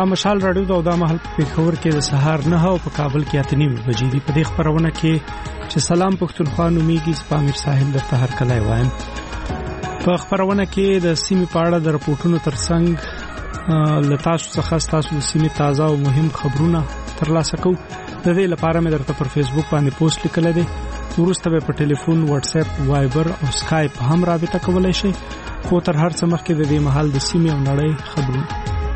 مشال رادیو دا مهال په خبر کې د سهار 9 او په کابل کې 8:30 بجې دی. په دې خبرونه کې چې سلام پښتونخوا نومیږي سپامیر صاحب د هر کله وایم. په خبرونه کې د سیمې په اړه د راپورټونو ترڅنګ لتاسو څخه تاسو د سیمې تازه او مهم خبرونه ترلاسه کوو. د دې لپاره مې درته پر فیسبوک باندې پوسټ لیکل دي. ورسته په ټلیفون، واتس اپ، وایبر او اسکایپ هم رابطه کولای شئ. خو تر هر څه مخکې د دې محل د سیمې او نړۍ خبرونه.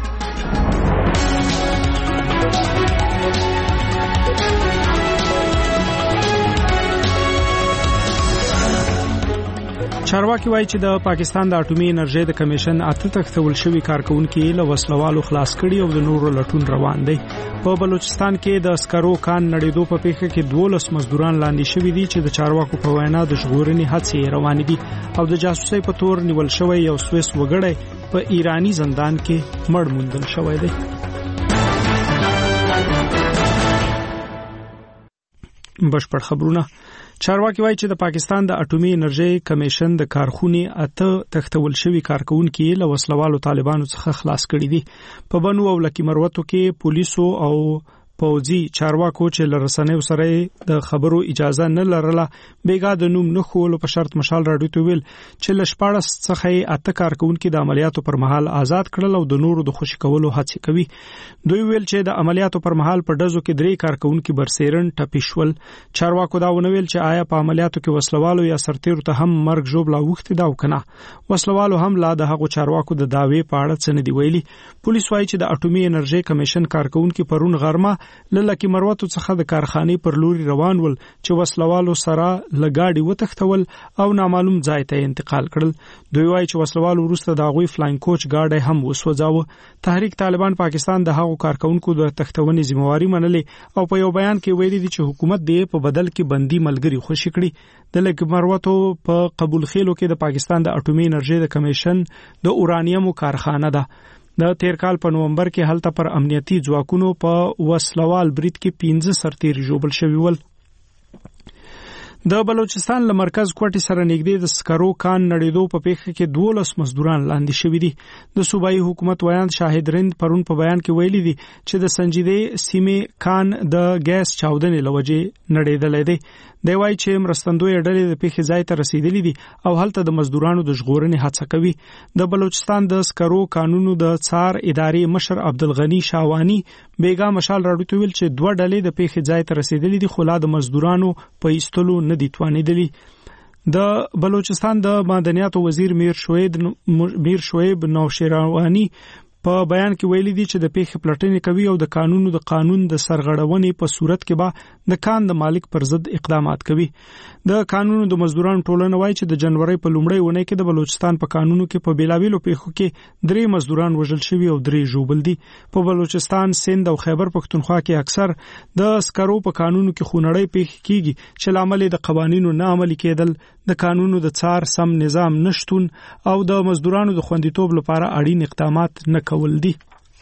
چارواکي وایي چې د پاکستان د اټومي انرژي د کمیشن اته تختول شوی کارکونکو له وسلوالو خلاص کړي او د نورو لټون روان دي. په بلوچستان کې د اسکرو کان نړیدو په پیښه کې 12 مزدوران لاندې شوی دي چې د چارواکو په وینا د ژغورنې هڅې روان دي او د جاسوسۍ په تور نیول شوی یو سویس وګړی په ایرانی زندان کې مړ موندل شوی دی. بشپړ خبرونه. چارواکي وایي چې د پاکستان د اټومي انرژي کمیشن د کارخونې اته تختول شوی کارکونکو له وسلوالو طالبانو څخه خلاص کړي دي. په بنو او لکی مروتو کې پولیسو او پوځي چارواکو چې لرسنیو سره د خبرو اجازه نه لرله بیګا د نوم نه خول په شرط مشال راډیو ته ویل چې لشپاړه څخه اته کارکونکو د عملیاتو پر مهال آزاد کړل او د نورو د خوشی کولو هڅه کوي. دوی ویل چې د عملیاتو پر مهال په دزو کې 3 کارکونکو برسیرن ټپیشول. چارواکو دا ونویل چې آیا په عملیاتو کې وسلوالو یا سرتیرو ته هم مرګ جوړ وخت دا وکنه. وسلوالو هم لا د هغو چارواکو د داوی په اړه څه نه دی ویلي. پولیس وایي چې د اټومي انرژي کمیشن کارکونکو پرون غرمه لکه مروتو څخه د کارخانه پر لوري روان ول چې وسلوالو سره لګاډي وتښتول او نامعلوم ځای ته انتقال کړل. دوی وایي چې وسلوالو وروسته د غوي فلاین کوچ گاډي هم وسوځاوه. تحریک طالبان پاکستان د هغو کارکونکو د تښتونې ذمہواری منلې او په یو بیان کې ویلي دي چې حکومت دې په بدل کې بندي ملګری خوشی کړي. د لکه مروتو په قبول خېلو کې د پاکستان د اټومي انرژي د کمیشن د اورانیوم کارخانه ده. د تیر کال په نومبر کې هلته پر امنیتي ځواکونو په وسلوال برید کې 15 سرتیر جوړ شوی ول. د بلوچستان له مرکز کوټي سره نږدې د سکرو کان نړیدو په پیښه کې 12 مزدوران لاندې شوی دي. د صوبایي حکومت ویان شاهد رند پرون په بیان کې ویلي دي چې د سنجیدې سیمه کان د ګیس چاودنې لوجه نړیدل دي. دی وایي چې مرستندوی ډلې د پیښې ځای ته رسیدلې دي او هلته د مزدورانو د ژغورنې هڅه کوي. د بلوچستان د سکرو قانونو د څار ادارې مشر عبدالغنی شاوانی بیګا مشال راډیو ته ویل چې 2 ډلې د پیښې ځای ته رسیدلې دي خو لا د مزدورانو په ایستلو نه دي توانیدلي. د بلوچستان د معدنیاتو وزیر میر شعیب نوشیروانی په بیان کې ویلي دي چې د پیښې پلټنې کوي او د قانون د سرغړونې په صورت کې به د کان د مالک پر ضد اقدامات کوي. د قانون د مزدورانو ټولنه وایي چې د جنوري په لومړۍ ونه کې د بلوچستان په قانونو کې په بیلاویلو پیښو کې 3 مزدوران وژل شوي او 3 ژوبل دي. په بلوچستان، سند او خیبر پښتونخوا کې اکثر د سکرو په قانونو کې خونړۍ پیښې کیږي چې لامل د قوانینو نه عملي کېدل، د قانونو د څار سم نظام نشټون او د مزدورانو د خوندیتوب لپاره اړین اقدامات نه کول دي.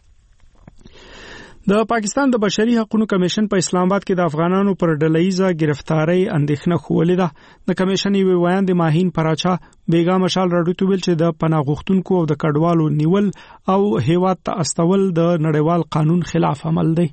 د پاکستان د بشري حقوقو کمیشن په اسلام آباد کې د افغانانو پر ډلهیزه گرفتاری اندېښنه خوولې ده. د کمیشن یو ویان د ماهین پراچا بیګا مشال راډیو ته ویل چې د پناه غوښتونکو او د کډوالو نیول او هیواد ته استول د نړیوال قانون خلاف عمل دی.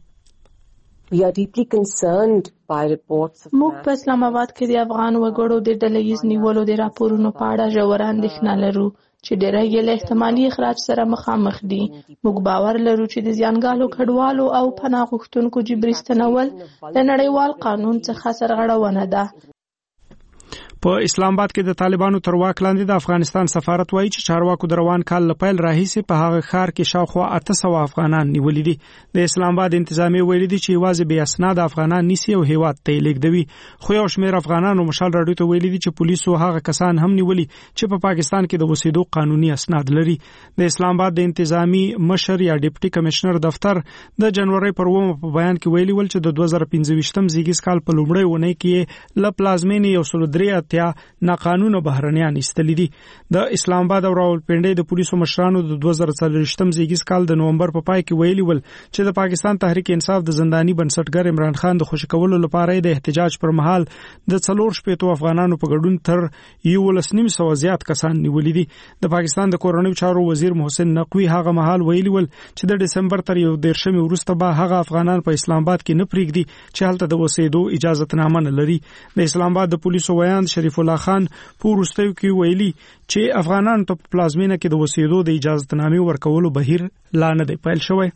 موږ په اسلام آباد کې د افغان وګړو د ډلهیز نیولو د راپورونو په اړه ژور اندېښنه لرو چې ډېری یې له احتمالي اخراج سره مخامخ دي. موږ باور لرو چې د زیانګالو کډوالو او پناه غوښتونکو جبري ستنول د نړیوال قانون څخه سرغړونه ده. په اسلام آباد کې د طالبانو تر واک لاندې د افغانستان سفارت وایي چې چارواکو د روان کال لپاره راهیسې په هغه ښار کې شاوخوا 800 افغانان نیولې دي. د اسلام آباد انتظامی ویلي دي چې یوازې بې اسناد افغانان نیسي او هیواد ته لیږدوي. خو یو شمېر افغانانو مشال راډیو ته ویلي دي چې پولیسو هغه کسان هم نیولي چې په پاکستان کې د اوسېدو قانوني اسناد لري. د اسلام آباد د انتظامی مشر یا ډیپټي کمشنر دفتر د جنوري پر 1 په بیان کې ویلي ول چې د 2015 زیږیز کال په لومړۍ ونه کې ل پلازمینې یو 3 اتیا ناقانونه بهرنیان ایستلې دي. د اسلام آباد او راولپنډي د پولیسو مشرانو د 2024م زیږیز کال د نومبر په پای کې ویلي ول چې د پاکستان تحریک انصاف د زنداني بنسټګر عمران خان د خوشی کولو لپاره د احتجاج پر مهال د 4 افغانانو په ګډون تر 1.5 زیات کسان نیولې دي. د پاکستان د کورنیو چارو وزیر محسن نقوی هغه مهال ویلي ول چې د دسمبر تر 1 وروسته به هغه افغانان په اسلام آباد کې نه پریږدي چې هلته د وسیدو اجازهتنامه نه لري. د اسلام آباد د پولیسو ویاند شریف الله خان په وروستیو کې ویلي چې افغانانو ته په پلازمینه کې د وسیدو د اجازهتنامې ورکولو بهیر لا نه دی پیل شوی.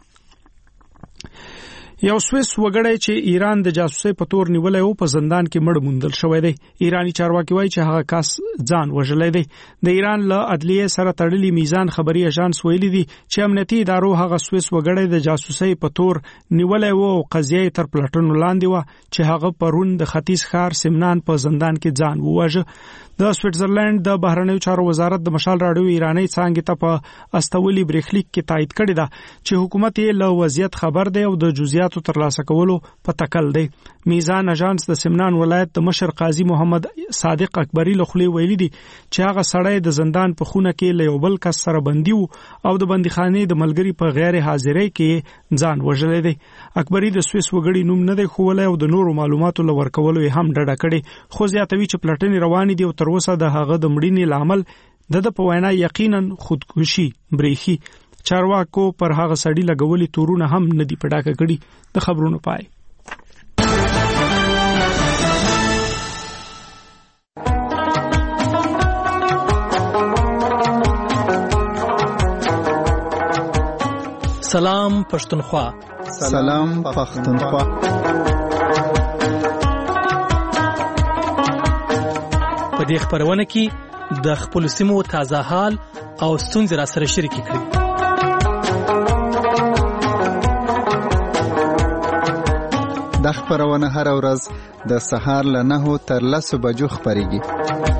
یو سویس وګړی چې ایران د جاسوسۍ په تور نیولای او په زندان کې مړ موندل شوی دی. ایرانی چارواکي وایي چې هغه کس ځان وژلی دی. د ایران له عدلیې سره تړلي میزان خبري اژانس ویلي دي چې امنیتي ادارو هغه سویس وګړی د جاسوسۍ په تور نیولای او قضیه تر پلټنو لاندې و چې هغه پرون د ختیځ ښار سمنان په زندان کې ځان وواژه. د سویټزرلند د بهرنیو چارو وزارت د مشال راډیو ایرانی څانګې ته په استولي بریخلیک کې تایید کړی ده چې حکومت یې له وضعیت خبر دی او د جزئیاتو ترلاسه کولو په تکل دی. میزان اژانس د سمنان ولایت د مشر قاضي محمد صادق اکبری له خولې ویلي دي چې هغه سړی د زندان په خونه کې له یو بل کس سره بندي وو او د بندیخانې د ملګری په غیر حاضرۍ کې ځان وژلی دی. اکبری د سویس وګړي نوم نه دی ښوولی او د نورو معلوماتو له ورکولو یې هم ډډه کړې، خو زیاتوي چې پلټنې روانې دي او تر اوسه د هغه د مړینې لامل د په وینا یقینا خودکشي بریخي. چارواکو پر هغه سړی لګولي تورونه هم نه دي پډاکه کړي. د خبرونو پای. سلام پښتونخوا. سلام پښتونخوا. په دې خبرونه کې د خپل سیمو تازه حال او ستونزې را سره شریک کړئ. د خبرونه هر ورځ د سهار له 9 تر 10 بجو خبريږي.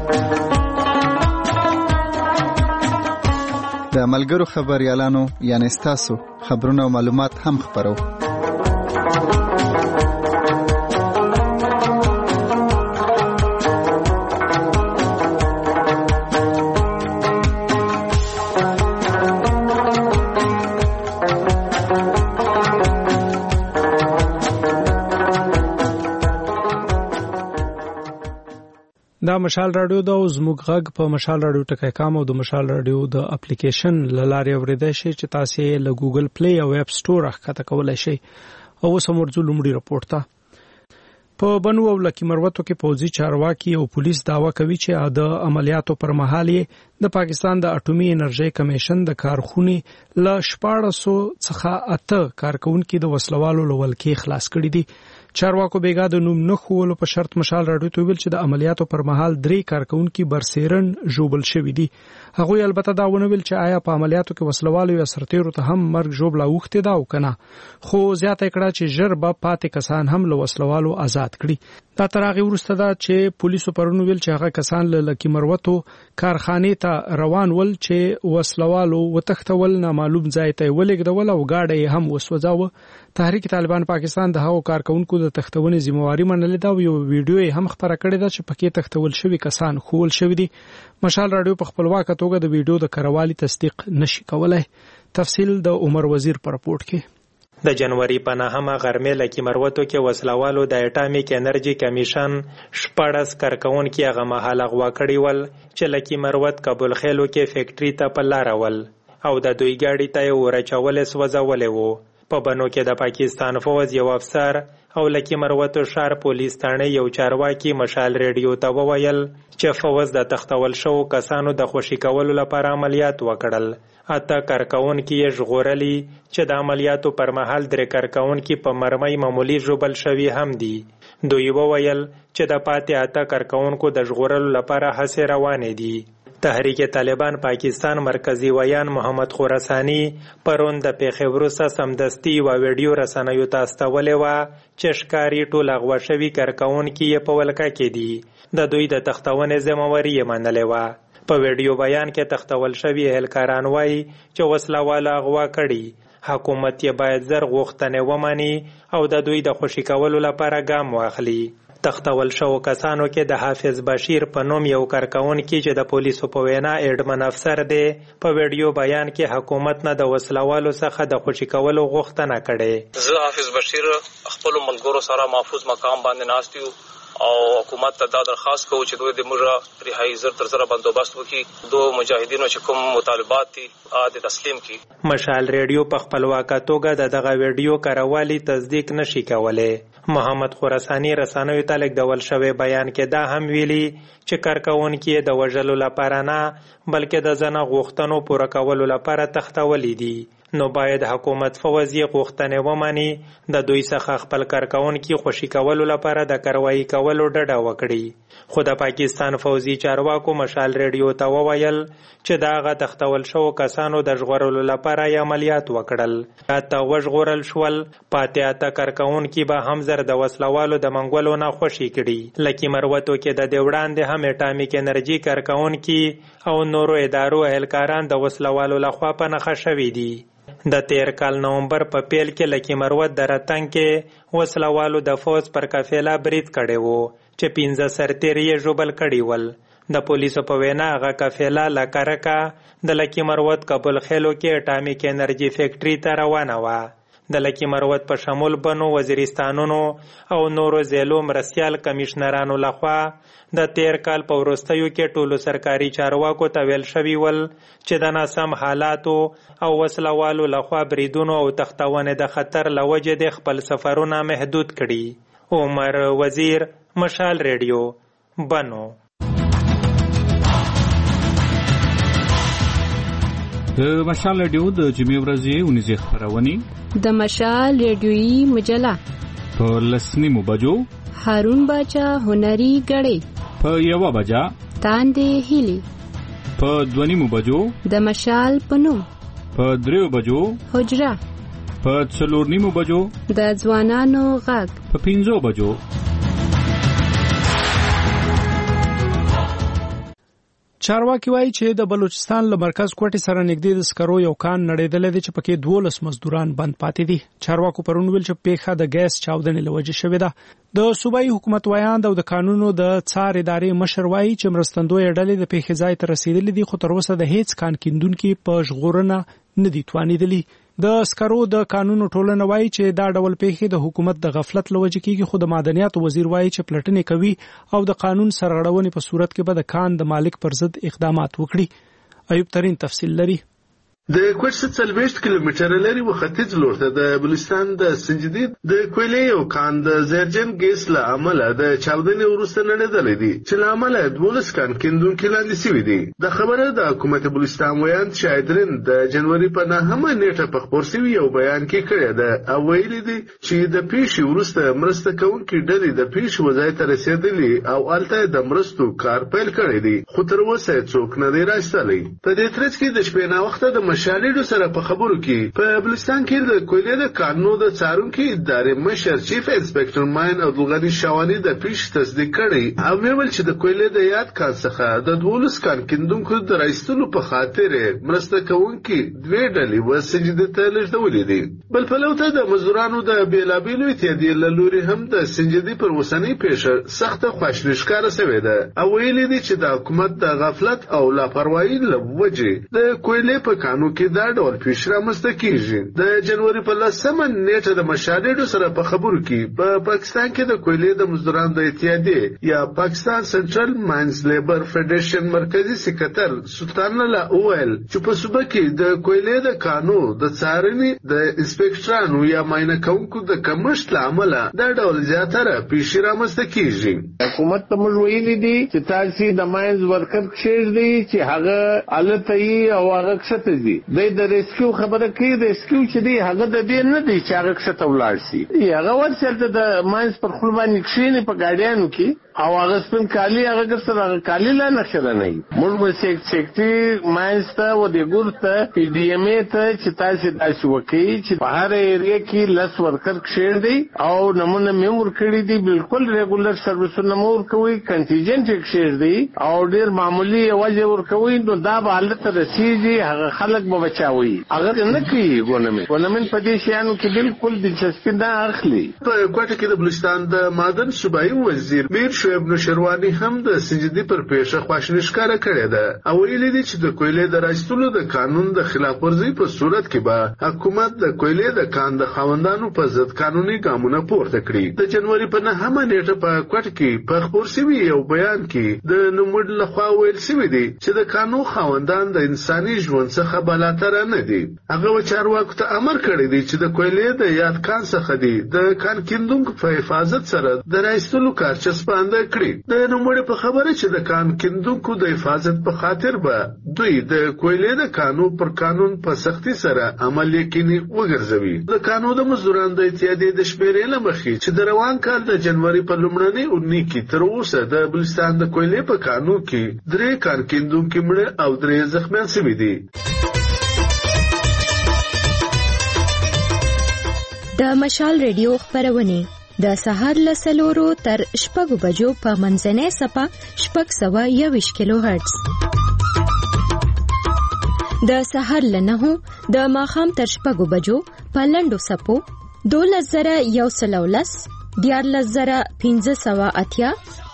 د ملګرو خبريالانو یعنی تاسو خبرونه او معلومات هم خبرو. دا مشال رادیو د زموږ غږ په مشال رادیو ټکی کام او د مشال رادیو د اپلیکیشن لاره اوریدای شي چې تاسو یې له ګوګل پلی او اپ سٹور ښکته کولای شي. او سمورځو لومړی راپورټ ته په بنو او لکی مروتو کې پوځي چارواکي او پولیس داوا کوي چې د عملیاتو پر مهال د پاکستان د اټومي انرژي کمیشن د کارخونې له 1400 څخه 8 کارکونکو د وسلوالو لولکې خلاص کړي دي. چارواکو بیګا د نوم نه خولو په شرط مشال راډیو ته ویل چې د عملیاتو پر مهال 3 کارکونکو برسیرن جوبل شوی دي. هغه البته دا ونه ویل چې آیا په عملیاتو کې وسلوالو یا سرتیرو ته هم مرګ جوبلا وخته دا او کنه، خو زیاته کړه چې ژر به پاتې کسان هم له وسلوالو آزاد کړي. دا ترغه ورسته دا چې پولیسو پرونو ویل چې هغه کسان له لکی مروتو کارخانه ته روان ول چې وسلوالو وتختول نامعلوم ځای ته ولګدول او گاډي هم وسوځاوه. تحریک طالبان پاکستان د هغو کارکونکو د تختونې ذمہواری منلې دا یو ویډیو هم خبره کړې ده چې پکې تختول شوی کسان خول شوی دي. مشال راډیو په خپلواک توګه د ویډیو د کروالي تصدیق نشي کولای. تفصیل د عمر وزیر پر رپورت کې. د جنوري په 9مه غرمې لکی مروتو کې وسلوالو د اټامیک انرژي کمیشن 14 کارکونکو هغه مهال غوا کړی ول چې لکی مروت کابل خېلو کې فیکټری ته په لار ول او د دوی گاډي ته ورچول سوځولې وو. په بنو کې د پاکستان فوج یو افسر او لکی مروتو شهر پولیس ثانه یو چارواکي مشال ریډیو ته وویل چې فوج د تختول شو کسانو د خوشی کولو لپاره عملیات وکړل. اته کارکونکو یې ژغورلي چې د عملیاتو پر مهال 3 کارکونکو په مرمۍ معمولی جوبل شوي هم دي. دوی وویل چې د پاتې اته کارکونکو د ژغورلو لپاره هڅې روانې دي. تحریک طالبان پاکستان مرکزی ویان محمد خراسانی پرون د پیښې وروسته سمدستي و ویډیو رسنیو ته استولې و چې ښکاری ټول اغوا شوي کارکونکو یې په ولکه کې دي. د دوی د تختونې ذمہواری یې منلې و. په ویډیو بیان کې تختول شوي اهلکاران وایي چې وسلواله اغوا کړي. حکومت یې باید زر غوښتنې ومني او د دوی د خوشي کولو لپاره ګام واخلي. تختول شو کسانو کې د حافظ بشیر په نوم یو کارکونکي چې د پولیسو په وینا ایډمن افسر دی په ویډیو بیان کې حکومت نه د وسلوالو څخه د خوشي کولو غوښتنه کړې. زه حافظ بشیر خپل ملګرو سره محفوظ مقام باندې ناست یو او حکومت ته دا درخواست کوو چې دوی د موږ رهایی زر تر زره بندوبست وکړي، دو مجاهدینو چې کوم مطالبات دي د تسلیم کړي. مشال ریډیو په خپلواکه توګه دغه ویډیو کاروالي تصدیق نشي کولای. محمد خراسانی رسنیو ته لیکل شوی بیان کې دا هم ویلي چې کارکونکي د وژلو لپاره نه بلکې د ځنه غوښتنو پوره کولو لپاره تختولې دي، نو باید حکومت فوزي غوښتنې ومني، د دوی څخه خپل کارکونکي خوشي کولو لپاره د کاروایی کولو ډډه وکړي. خو د پاکستان فوزي چارواکو مشال ریډیو ته وویل چې داغه تختول شو کسانو د ژغورلو لپاره عملیات وکړل. اته وژغورل شول، پاتې اته کارکونکي به هم زر د وسلوالو د منګولو نه خوشي کړي. لکه مروتو کې د وړاندې هم اټامیک انرژي کارکونکي او نورو ادارو اهلکاران د وسلوالو لخوا په نښه شوي دي. د تیر کال نومبر په پیل کې لکه مروت د راتنګ کې وسلوالو د فوج پر قافله برید کړی وو چې 15 سرتیري یې ژوبل کړي ول. د پولیسو په وینا هغه قافله لکرکا د لکه مروت کابل خیلو کې اټامیک انرژي فیکټری ته روانه وه. د لکه مروت په شمول بنو وزیرستانونو او نورو ضلعو مرستیال کمشنرانو لخوا د تیر کال په وروستیو کې ټولو سرکاري چارواکو ته ویل شوي ول چې د ناسم حالاتو او وسلوالو لخوا بریدونو او تختونې د خطر له وجې د خپل سفرونه محدود کړي. عمر وزیر، مشال ریډیو، بنو. د مشال ریډیو د جمعې ورځې ونیزې خپرونې د مشال ریډیویي مجله په 10:30 بجو هارون باچا هنري غړې په 1 بجا تاندې هلي په 2:30 بجو د مشال پنوم په 3 بجو حجره په 4:30 بجو د ځوانانو غږ په 5 بجو. چارواکي وایي چې د بلوچستان له مرکز کوټې سره نږدې د سکرو یو کان نړېدلی دی چې پکې 12 مزدوران بند پاتې دي. چارواکو پرون ویل چې پیښه د ګیس چاودنې له وجې شوې ده. د صوبایي حکومت وایاند او د قانونو د څار ادارې مشر وایي چې مرستندوی ډلې د پیښې ځای ته رسیدلې دي، خو تر اوسه د هیڅ کان کیندونکي په ژغورنه نه دي توانېدلي. د سکرو د قانونو ټولنه وایي چې دا ډول پیښې د حکومت د غفلت له وجې کېږي، خو د معدنیاتو وزیر وایي چې پلټنې کوي او د قانون سرغړونې په صورت کې به د کان د مالک پر ضد اقدامات وکړي. ایوب ترین تفصیل لري. د کوټ 40 کیلومتره لري و ختیځ لور ته د بلوچستان د سنجدي د کویلې او کان د زیرجن ګیس له عمله د چاودنې وروسته نړېدلې دي چې له عمله 12 کان کیندونکي لاندې شوي دي. د خبره د حکومت بلوچستان ویاند شایدرین د جنوري په 9مه نیټه په خبر شوی یو بیان کې کړی ده او ویلي دي چې د پیښې وروسته مرسته کوونکي ډلې د پیښې وځای ته رسېدلي او الته د مرستو کار پیل کړی دی، خو تر اوسه څوک نه دی راستلی. په دې ترڅ کې د شپې وخت د مشالېډو سره په خبرو کې په بلوچستان کې د کویلې د قانونو د څارونکي ادارې مشر چیف انسپکټر ماین عبدالغني شاوانی د پیښې تصدیق کړی او ویل چې د کویلې د یاد کان څخه د 12 کان کیندونکو د راایستلو په خاطر مرسته کوونکي دوه ډلې وسنجده ته لږدولې دي. بل په لوته د مزدورانو د بیلابیلو اتحادیې له لوري هم د سنجدي پر اوسنۍ پیښه سخته خواشیني ښکاره شوې ده او ویلي دي چې د حکومت د غفلت او لاپروايي له وجې د کویلې په قانون کې دا ډول پیښه رامنځته کیږي. د جنوري په 10مه نیټه د مشالېډو سره په خبرو کې په پاکستان کې د کویلې د مزدورانو د اتحادیې یا پاکستان سنټرل ماینز لیبر فدریشن مرکزی سکرټر سلطان الله وویل چې په صوبه کې د کویلې د قانون د څارنې د انسپکټرانو یا معاینه کوونکو د کمښت له امله دا ډول زیاتره پیښې رامنځته کیږي. حکومت ته موږ ویلي دي چې تاسو د ماینز ورکر کښېږدئ چې هغه الته او هغه کښته دي. د ریسکیو خبره کوي، ریسکیو چې دی هغه د دې نه دی چې هغه کښته ولاړ شي، هغه ورسره د ماینز پر خپل باندې کښېني په ګاډیانو کې او هغه سپین کالی هغه سره کالی لا نشره نه وي. موږ به سیکټري ماینز ته و د ګور ته پی ډی ایم ای ته چې تاسو داسې وکړئ چې په هر ایریا کې لس ورکر کښېږدئ او نمونه مې ورکړي دي، بالکل ریګولر سروسونه مو ورکوي، کنټینجنټ کښېږدئ او ډېر معمولی وجه ورکوي، نو دا به حالت رسیږي. هغه خلک خلک به بچاوي هغه نه کوي ګورنمنت په دې شیانو کې بالکل دلچسپي نه اخلي. په کوټه کې د بلوچستان د معدن صوبایي وزیر میر شعیب نوشروانی هم د سنجدي پر پیښه خواشیني ښکاره کړې ده او ویلي دي چې د کویلې د راځتلو د قانون د خلاف ورزي په صورت کې به حکومت د کویلې د کان د خاوندانو په ضد قانوني ګامونه پورته کړي. د جنوري په 9مه نیټه په کوټه کې په خبر شوی یو بیان کې د نوموډ لخوا ویل شوی دی چې د قانون خاوندان د انساني ژوند څخه بالاتر نه دي. هغه چارواکو ته امر کړی دی چې د کویلې د یاد کان څخه دی د کان کیندونکو په حفاظت سره د راځتلو کار چسپانده کړي. د نوموډ په خبره چې د کان کیندونکو د حفاظت په خاطر به دوی د کویلې د قانون پر قانون په سختي سره عمل یقیني وګرځوي. د قانون د مزدورانو د اتحادیې د شمیرې له مخې چې د روان کال د جنوري په لومړنۍ اونۍ کې تر اوسه د بلوچستان د کویلې په قانون کې 3 کان کیندونکي مړه او 3 زخمیان شوي دي. د مشال ریډیو خبرونه د سهار له 4 تر 6 بجو په منځنۍ صفه 621 کیلو هرتز، د سهار له 9 د ماښام تر 6 بجو په لنډو صفو 12110 14580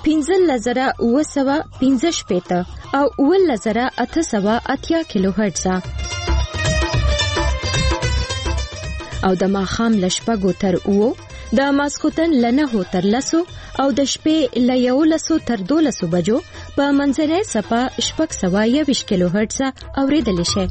15915 او 11880 کیلو هرتز او د ماښام له 6 تر 9 د ماسخوتن له 9 تر 10 او د شپې له 11 تر 12 بجو په منځنۍ صفه 621 کیلو هرتز اوریدل شي.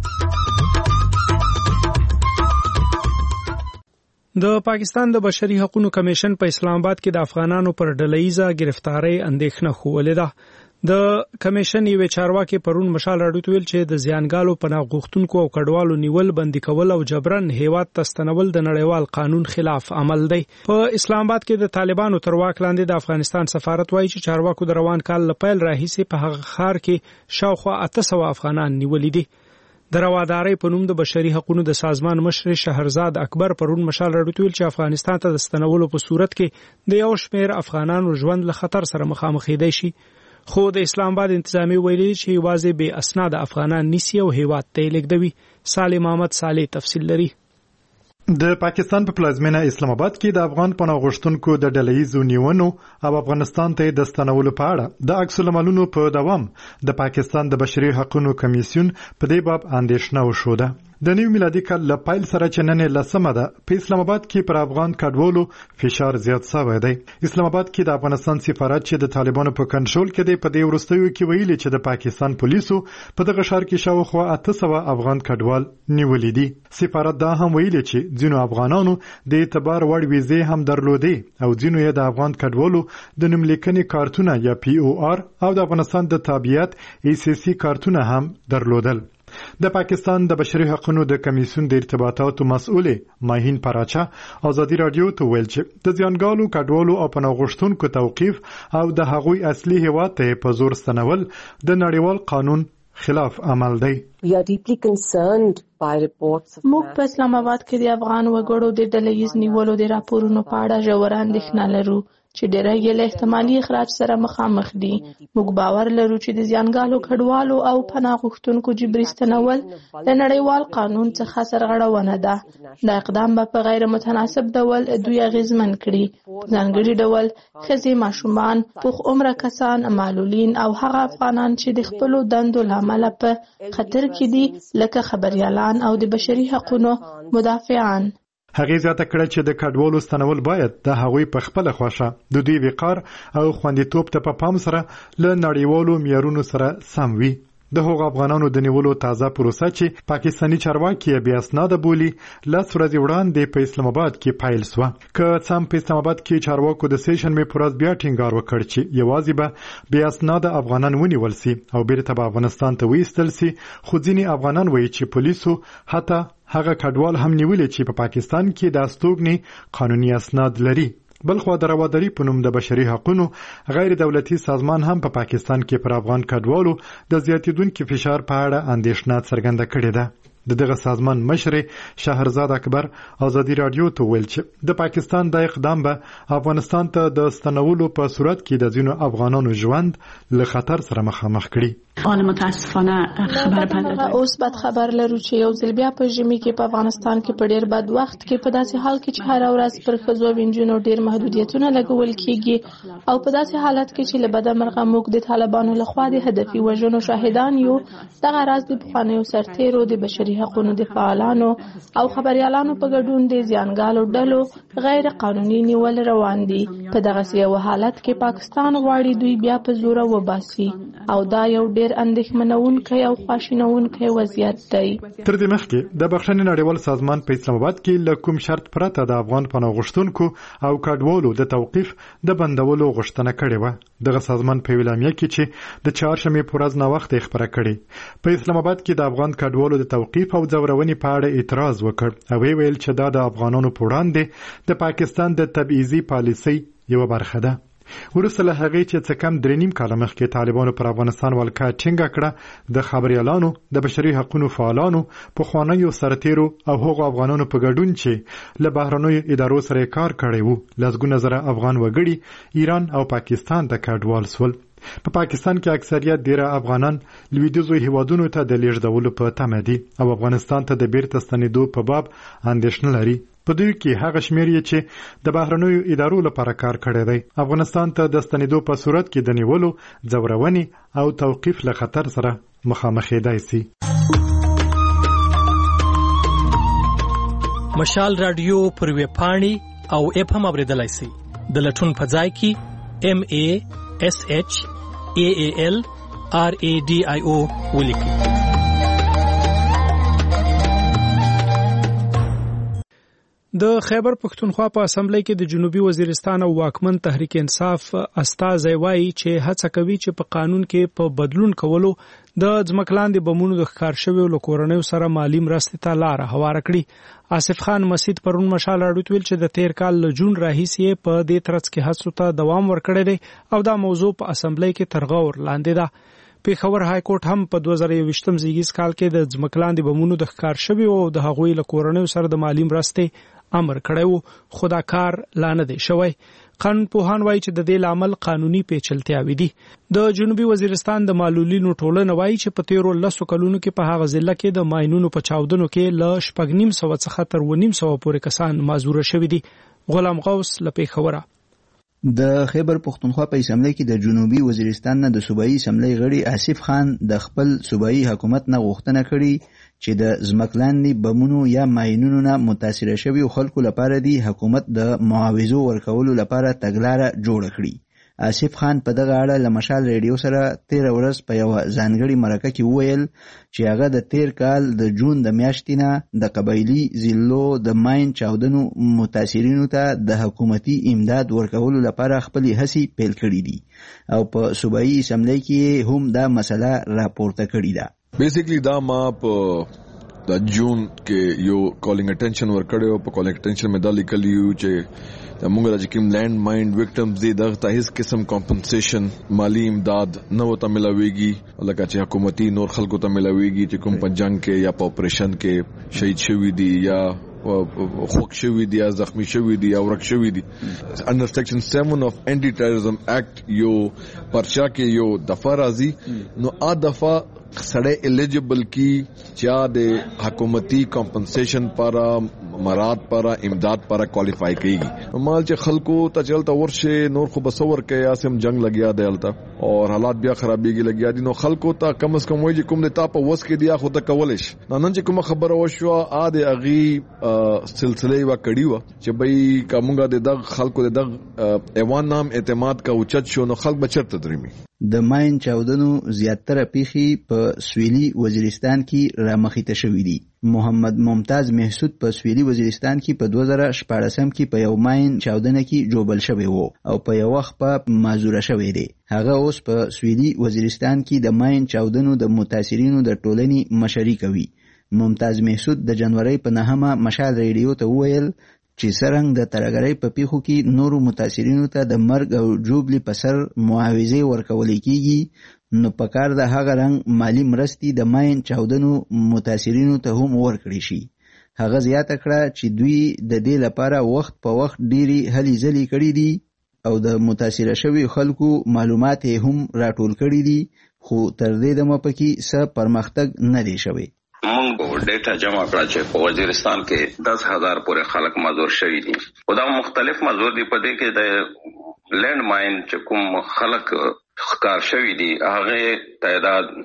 د پاکستان د بشري حقوقو کمیشن په اسلام آباد کې د افغانانو پر ډلهیزه گرفتاری اندېښنه خوولې ده. د کمیشن یو چارواکي پرون مشال راډیو ته ویل چې د زیانګالو پناه غوښتونکو او کډوالو نیول، بندي کول او جبرن هیواد ته ستنول د نړیوال قانون خلاف عمل دی. په اسلام آباد کې د طالبانو تر واک لاندې د افغانستان سفارت وایي چې چارواکو د روان کال له پیل راهیسې په هغه ښار کې شاوخوا 800 افغانان نیولي دي. د روادارۍ په نوم د بشري حقوقو د سازمان مشر شهرزاد اکبر پرون مشال راډیو ته ویل چې افغانستان ته د ستنولو په صورت کې د یو شمېر افغانانو ژوند له خطر سره مخامخ دی شي. خو د اسلام آباد انتظامی ویلي چې یوازې به اسناد افغانان نیسي او هیواد ته لیږدوي. سالم محمد صالح تفصیل لري. د پاکستان په پلازمینه اسلام آباد کې د افغان پناه غوښتونکو د ډلهیزو نیونو او افغانستان ته د ستنولو په اړه د عکس العملونو په دوام د پاکستان د بشري حقوقو کمیسیون په دې باب اندېښنه وښوده. د نوي میلادي کال له پیل سره چې نن لسمه ده په اسلام آباد کې پر افغان کډوالو فشار زیات شوی دی. اسلام آباد کې د افغانستان سفارت چې د طالبانو په کنټرول کې دی په دې وروستیو کې ویلي چې د پاکستان پولیسو په دغه ښار کې شاوخوا 800 افغان کډوال نیولي دي. سفارت دا هم ویلي چې ځینو افغانانو د اعتبار وړ ویزې هم درلودې او ځینو یې د افغان کډوالو د نوملیکنې کارتونه یا POR او د افغانستان د تابعیت ECC کارتونه هم درلودل. د پاکستان د بشري حقوقو د کمیسیون د ارتباطاتو مسؤل ماهین پراچا ازادي رادیو ته ویل چې د زیانګالو کډوالو او پناه غوښتونکو توقیف او د هغوی اصلي هیواد ته په زور ستنول د نړیوال قانون خلاف عمل دی. موږ په اسلام آباد کې د افغان وګړو د ډلهیز نیولو د راپورونو په اړه ژور اندېښنه لرو چې ډېری یې له احتمالي اخراج سره مخامخ دي. موږ باور لرو چې د زیانګالو کډوالو او پناه غوښتونکو جبري ستنول د نړیوال قانون څخه سرغړونه ده. دا اقدام به په غیر متناسب ډول دوی اغیزمن کړي، ځانګړي ډول ښځې، ماشومان، پوخ عمره کسان، معلولین او هغه افغانان چې د خپلو دندو له امله په خطر کې دي لکه خبریالان او د بشري حقوقو مدافعان. هغه زیاته کړه چې د کډوالو ستنول باید د هغوی په خپل خوښه د دوی وقار او خوندیتوب ته په پام سره له نړیوالو معیارونو سره سم وي. د هغو افغانانو د نیولو تازه پروسه چې پاکستانی چارواکي بیا اسناد بولی لس ورځې وړاندې په اسلام آباد کې پیل شوه. که څه په اسلام آباد کې چارواکو د سې شنبې په ورځ بیا ټینګار وکړ چې یوازې به بیا اسناد افغانان ونیول سي او بیرته به افغانستان ته وایستل سي، خو ځینې افغانان وایي چې پولیسو حتی هغه کډوال هم نیولې چې په پاکستان کې د استوګنې قانوني اسناد لري. بلخوا د روادارۍ په نوم د بشري حقوقو غیر دولتي سازمان هم په پاکستان کې پر افغان کډوالو د زیاتیدونکو فشار په اړه اندېښنه څرګنده کړې ده. دغه سازمان مشر شهرزاد اکبر ازادي رادیو ته ویل چې د پاکستان د اقدام به افغانستان ته د ستنولو په صورت کې د ځینو افغانانو ژوند له خطر سره مخامخ کړي. متاسفانه خبر پنده اوس بد خبر لرو چې یو ځل بیا په ژمي کې په افغانستان کې په ډیر بد وخت کې په داسې حال کې چې هر ورځ پر ښځو او نجونو ډیر محدودیتونه لګول کیږي او په داسې حالت کې چې له بده مرغه موږ د طالبانو لخوا د هدفي وژنو شاهدان یو. دغه راز د پخوانیو سرتیرو د بشري حقوقو د فعالانو او خبريالانو په ګډون د زیانګالو ډلو غیر قانوني نیول روان دي. په دغه یو حالت کې پاکستان غواړي دوی بیا په زور وباسي او دا یو ډیر اندېښمنونکی او خواشینونکی وضعیت دی. تر دې مخکې د بخښنې نړیوال سازمان په اسلام آباد کې له کوم شرط پرته د افغان پناه غوښتونکو او کډوالو د توقيف د بندولو غوښتنه کړې و. دغه سازمان په ویلامه کې چې د چهارشنبه په ورځ نو وخت خبره کړې په اسلام آباد کې د افغان کډوالو د توقيف او ځورونې په اړه اعتراض وکړ او ویل چې دا د افغانانو په وړاندې د پاکستان د تبعیضي پالیسۍ یو برخه ده. ورسره له هغې چې څه کم 3.5 کال مخکې طالبانو پر افغانستان ولکه ټینګه کړه د خبريالانو د بشري حقوقو فعالانو پخوانیو سرتیرو او هغو افغانانو په ګډون چې له بهرنیو ادارو سره کار کړی وو لږونه زره افغان وګړي ایران او پاکستان ته کډوال سول. په پاکستان کې اکثریت ډیره افغانان لویدیځو هیوادونو ته د لیږدولو په تمه دي او افغانستان ته د بیرته ستنېدو په باب اندېښنه لري. په دوی کې هغه شمیر یې چې د بهرنیو ادارو لپاره کار کړی دی افغانستان ته د ستنېدو په صورت کې د نیولو ځورونې او توقيف له خطر سره مخامخېدای شي. مشال رادیو پر ویب پاڼې او اپ هم اوریدلای شئ. د لټون په ځای کې MASHAALRADIO ولیکئ. د خیبر پښتونخوا په اسمبلی کې د جنوبي وزیرستان او واکمن تحریک انصاف استازی وایي چې هڅه کوي چې په قانون کې په بدلون کولو د ځمکلاندې بمونو د ښکار شویو لکورنیو سره مالی مرستې ته لاره هواره کړي. آصف خان مسعود پرون مشال راډیو ویل چې د تیر کال له جون راهیسې په دې ترڅ کې هڅو ته دوام ورکړی دی او دا موضوع په اسمبلی کې تر غور لاندې ده. پیښور های کورټ هم په 2021 زیږیز کال کې د ځمکلاندې بمونو د ښکار شویو او د هغوی لکورنیو سره د مالی مرستې امر کړو خو دا کار لا نه دی شوی. قانون پوهان وایي چې د دې لامل قانوني پیچلتیاوې دي. د جنوبي وزیرستان د معلولینو ټولنه وایي چې په تیرو 10 کلونو کې په هغه ضلع کې د ماینونو په چاودنو کې ل 9.5 څخه تر 2.5 پورې کسان معذور شوي دي. غلام غوث له پیښوره. د خیبر پښتونخوا په اسمبلی کې د جنوبي وزیرستان نه د صوبایي اسمبلی غړي آصف خان د خپل صوبایي حکومت نه غوښتنه کړې چې د ځمکلاندې بمونو یا ماینونو نه متاثر شوي خلکو لپاره دی حکومت د معاوضو ورکولو لپاره تګلاره جوړه کړي. آصف خان په دغه اړه له مشال ریډیو سره 13 ورځ په یو ځانګړي مرکه کې وویل چې هغه د تیر کال د جون د میاشتې نه د قبایلي ضلعو د ماین چاودنو متاثرینو ته د حکومتي امداد ورکولو لپاره خپلې هڅې پیل کړې دي او په صوبایي اسمبلی کې هم دا مسله راپورته کړې ده. بیسیکلی دا ما په د جون کې یو کالینګ اټینشن ورکړو په کالینګ اټینشن مې دا لیکلیو چې د موږ د کوم لینډ ماین وکټمز دي دغه هیڅ قسم کمپنسیشن مالی امداد نه وته ملويږي لکه چې حکومتي نور خلکو ته ملويږي چې کوم په جنگ کې یا په اپریشن کې شهید شوی دي یا خوک شوی دی یا زخمی شوی دی یا ورک شوی دی. انډر سیکشن 7 اف انټي ټیرریزم اکټ یو پرچا کې یو دفعه راځي نو ا دفعه سړی الیجیبل کی چا د حکومتي کمپنسیشن پر مراد پر امداد پر کوالیفای کیږي. مال چې خلکو ته چلته ورشه نور خو بسور کې اسم جنگ لګیا دی الته او حالات بیا خرابېږي لګیا دي نو خلکو ته کم از کم وایي کوم د تا په وس کې دی خو ته کولش نن چې کوم خبره وشو ا د اغي سلسله وا کړی و چې بای کومګه د دغ خلکو د دغ ایوان نام اعتماد کا اوچت شو نو خلک بچرته درمي. د ماین چاودنو زیاتره پیښې په سویلي وزیرستان کې رامخېته شوې دي. محمد ممتاز محسود په سویلي وزیرستان کې په 2014 کې په یو ماین چاودنه کې جوبل شوی وو او په یو وخت په معذور شوی دی. هغه اوس په سویلي وزیرستان کې د ماین چاودنو د متاثرینو د ټولنې مشري کوي. ممتاز محسود د جنوري په 9 مشال ریډیو ته وویل چې څرنګه د ترهګرۍ په پیښو کې نورو متاثرینو ته د مرګ او ژوبلې په سر معاوضې ورکول کېږي، نو پکار د هغه رنګ مالی مرستې د ماین چاودنو متاثرینو ته هم ورکړي شي. هغه زیاته کړه چې دوی د دې لپاره وخت په وخت ډېرې هلې ځلې کړي دي او د متاثره شوي خلکو معلومات هم راټول کړي دي، خو تر دې دمه پکې څه پرمختګ نه دی شوی. موږ ډیټا جمع کړه چې په وزیرستان کې 10,000 پورې خلک معذور شوي دي. خو دا مختلف معذور دي، په دې کې د لینډ ماین چې کوم خلک ښکار شوي دي هغه تعداد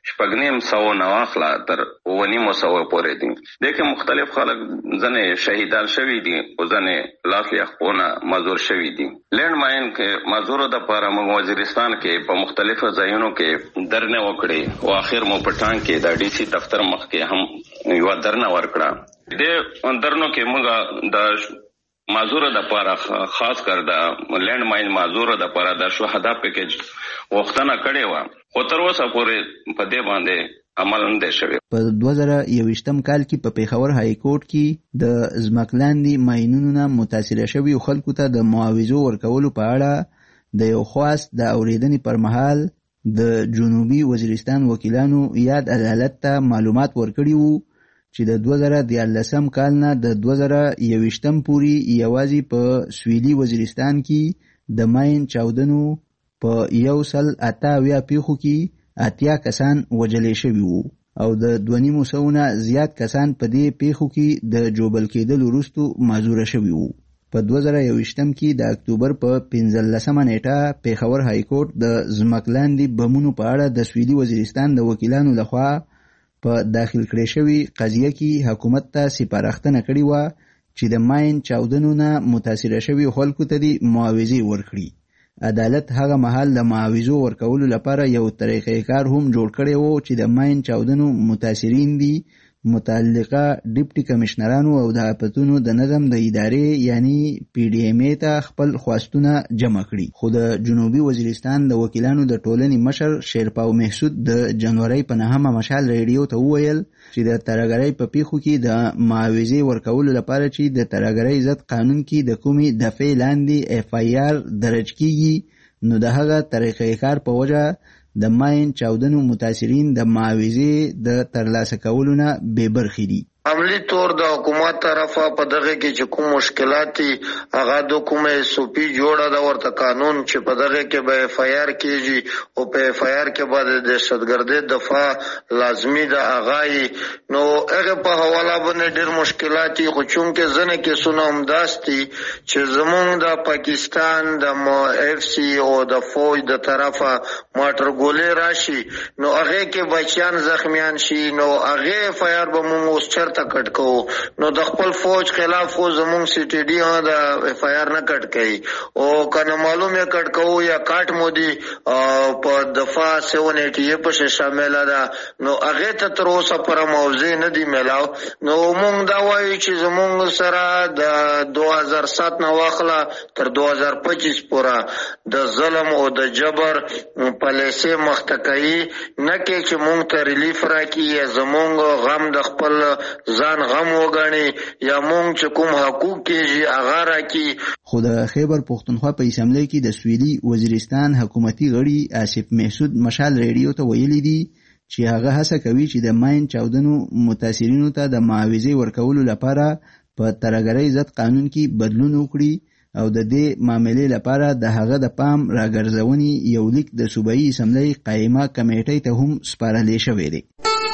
950 نواخلا تر 950 پورې دي. دغه مختلف خلک ځنه شهیدان شوي دي او ځنه لاس یخونه معذور شوي دي. لینډ ماین کې معذور د لپاره موږ وزیرستان کې په مختلفو ځایونو کې درنه وکړي او اخر مو پټان کې د ډي سي دفتر مخ کې هم یو درنه ورکړه. د درنو کې موږ د معذور د لپاره خاص کر د لینډ ماین معذور د لپاره د شهدا پیکیج وختونه کړي و، خو تر اوسه پورې په دې باندې عمل نه دی شوی. په 2021 کال کې په پیښور های کورټ کې د ځمکلاندې ماینونو نه متاثره شوي خلکو ته د معاوضو ورکولو په اړه د یو خواست د اورېدنې پر مهال د جنوبي وزیرستان وکیلانو یاد عدالت ته معلومات ورکړي وو چې د 2013 کال نه د 2021 پورې یوازې په سویلي وزیرستان کې د ماین چاودنو په 188 پیښو کې 80 کسان وژل شوي وو او د 2.5 نه زیات کسان په دې پیښو کې د جوبل کېدل وروسته معذور شوي وو. په 2021 کې د اکتوبر په 15 نیټه پیښور های کورټ د ځمکلاندې بمونو په اړه د سویلي وزیرستان د وکیلانو لخوا په داخل کړې شوي قضیه کې حکومت ته سپارښتنه کړې وه چې د ماین چاودنو نه متاثره شوي خلکو ته دې معاوضې ورکړي. عدالت هغه مهال د معاوضو ورکولو لپاره یو طریقې کار هم جوړ کړی وو چې د ماین چاودنو متاثرین دي متعلقه ډیپټي کمشنرانو او د آفتونو د نظم د ادارې یعنی پی ډی ایم ای ته خپل خواستونه جمع کړي. خو د جنوبي وزیرستان د وکیلانو د ټولنې مشر شیرپاو محسود د جنوري په 9 مشال ریډیو ته وویل چې د ترهګرۍ په پیښو کې د معاوضې ورکولو لپاره چې د ترهګرۍ ضد قانون کې د کومې دفعې لاندې اف آی آر درج کیږي نو د هغه طریقې کار په وجه د ماین چاودنو متاثرین د معاوضې د ترلاسه کولو نه بې برخې دي. عملی طور د حکومت طرفه په دغه کې چې کوم مشکلات دي هغه د کومه سوپی جوړه د ورته قانون چې په دغه کې به اف آی آر کېږي او په اف آی آر کې به د دهشتګردۍ دفاع لازمی ده هغه نو هغه په حواله باندې ډېر مشکلات دي. خو چونکې ځنه کې سونه هم داستي چې زمونږ د پاکستان د اف سی او د فوج د طرفه ماټر ګولې راشي نو هغه کې بچیان زخمیان شي نو هغه اف آی آر به موږ ته کټ کو نو د خپل فوج خلاف خو زمونږ سی ټی ډي د اف آی آر نه کټ کوي او کنه معلومه کټ کو یا کاټ مودي په دفاع 780 په شامل ده نو هغه ته تر اوسه پر موضوع نه دی ملاو. نو مونږ دا وایو چې زمونږ سره د 2007 نه واخله تر 2025 پورې د ظلم او د جبر پالیسي مختکای نه کې چې مونږ ته ریلیف راکړي یا زمونږ غم د خپل ځان غم وګڼي یا مونږ چې کوم حقوق کېږي هغه راکړي. خو د خیبر پښتونخوا په اسمبلی کې د سویلي وزیرستان حکومتي غړي آصف محسود مشال ریډیو ته ویلي دي چې هغه هڅه کوي چې د ماین چاودنو متاثرینو ته د معاوضې ورکولو لپاره په ترهګرۍ ضد قانون کې بدلون وکړي او د دې معاملې لپاره د هغه د پام راګرځونې یو لیک د صوبایي اسمبلی قائمه کمیټې ته هم سپارل شوی دی.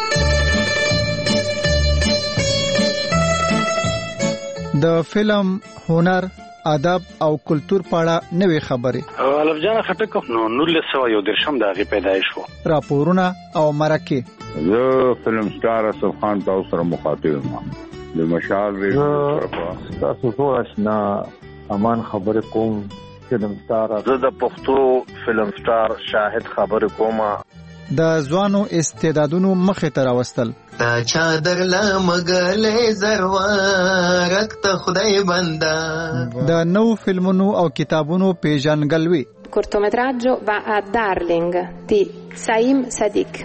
د فلم، هنر، ادب او کلچر په اړه نوې خبرې الف جان خټک نو 1913 د هغه پیدایش وو. راپورونه او مرکه زه فلم سٹار اسف خان تاسو سره مخاطب یم. د مشال ریډیو تاسو ټول آشنا امان خبر کوم. فلم سٹار زه د پښتو فلم سٹار شاهد خبر کوم. د ځوانو استعدادونو مخې ته راوستل تا چادر لمګلې زروارک ته خدای بندا د نو فلمونو او کتابونو پیژنګلوي. cortometraggio va a Darling di Saim Sadiq.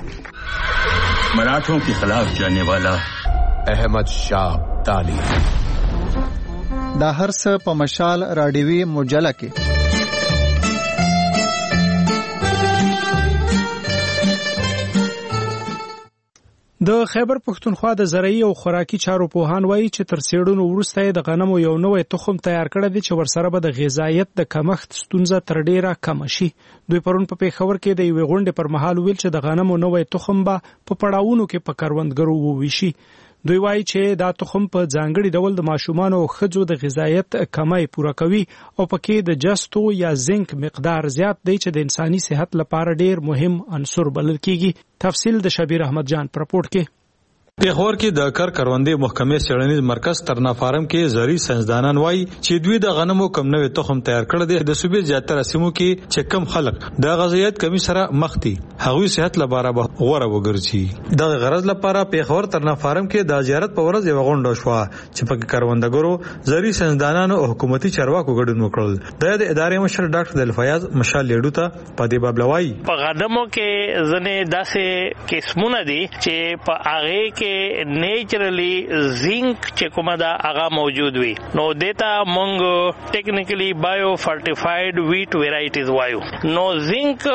मराठों के खिलाफ जाने वाला अहमद शाह ताली. دا هر څه په مشال راډیوي مجله کې. د خیبر پښتونخوا د زراعي او خوراکي چارو پوهان وایي چې تر څېړنو وروسته د غنمو یو نوې تخم تیار کړی دی چې ورسره به د غذایت د کمښت ستونزه تر ډیره کم شي. دوی پرون په پیښور کې د یوې غونډې پر مهال ویل چې د غنمو نوې تخم به په پړاوونو کې په کروندګرو وویشي. دوی وایي چې دا تخم په ځانګړي ډول د ماشومانو او ښځو د غذایت کمی پوره کوي او پکې د جستو یا زنک مقدار زیات دی چې د انساني صحت لپاره ډیر مهم عنصر بلل کیږي. تفصیل د شبیر احمد جان پر رپورټ کې. پیښور کې د کروندې محکمې څېړنیز مرکز ترنا فارم کې زرعي ساينسدانان وایي چې دوی د غنمو کم نوې تخم تیار کړی دی. د صوبې زیاتره سیمو کې چې کم خلک د غذایت کمی سره مخ دي هغوی صحت لپاره به غوره وګرځي. دغه غرض لپاره پیښور ترنا فارم کې د زیارت په ورځ یو غونډه شوه چې په کروندګرو زرعي ساينسدانانو او حکومتي چارواکو ګډون وکړل. د ادارې مشر ډاکټر دلفیاض مشال لیډو ته په دې باب لوایي په غنمو کې ځنې داسې قسمونه دي چې په هغه نیچرلی زنک چې کومه دا هغه موجود وي نو دیتا مونږ ټیکنیکلی بایو فرټیفاید ویټ ویرایټیز وایو. نو زنک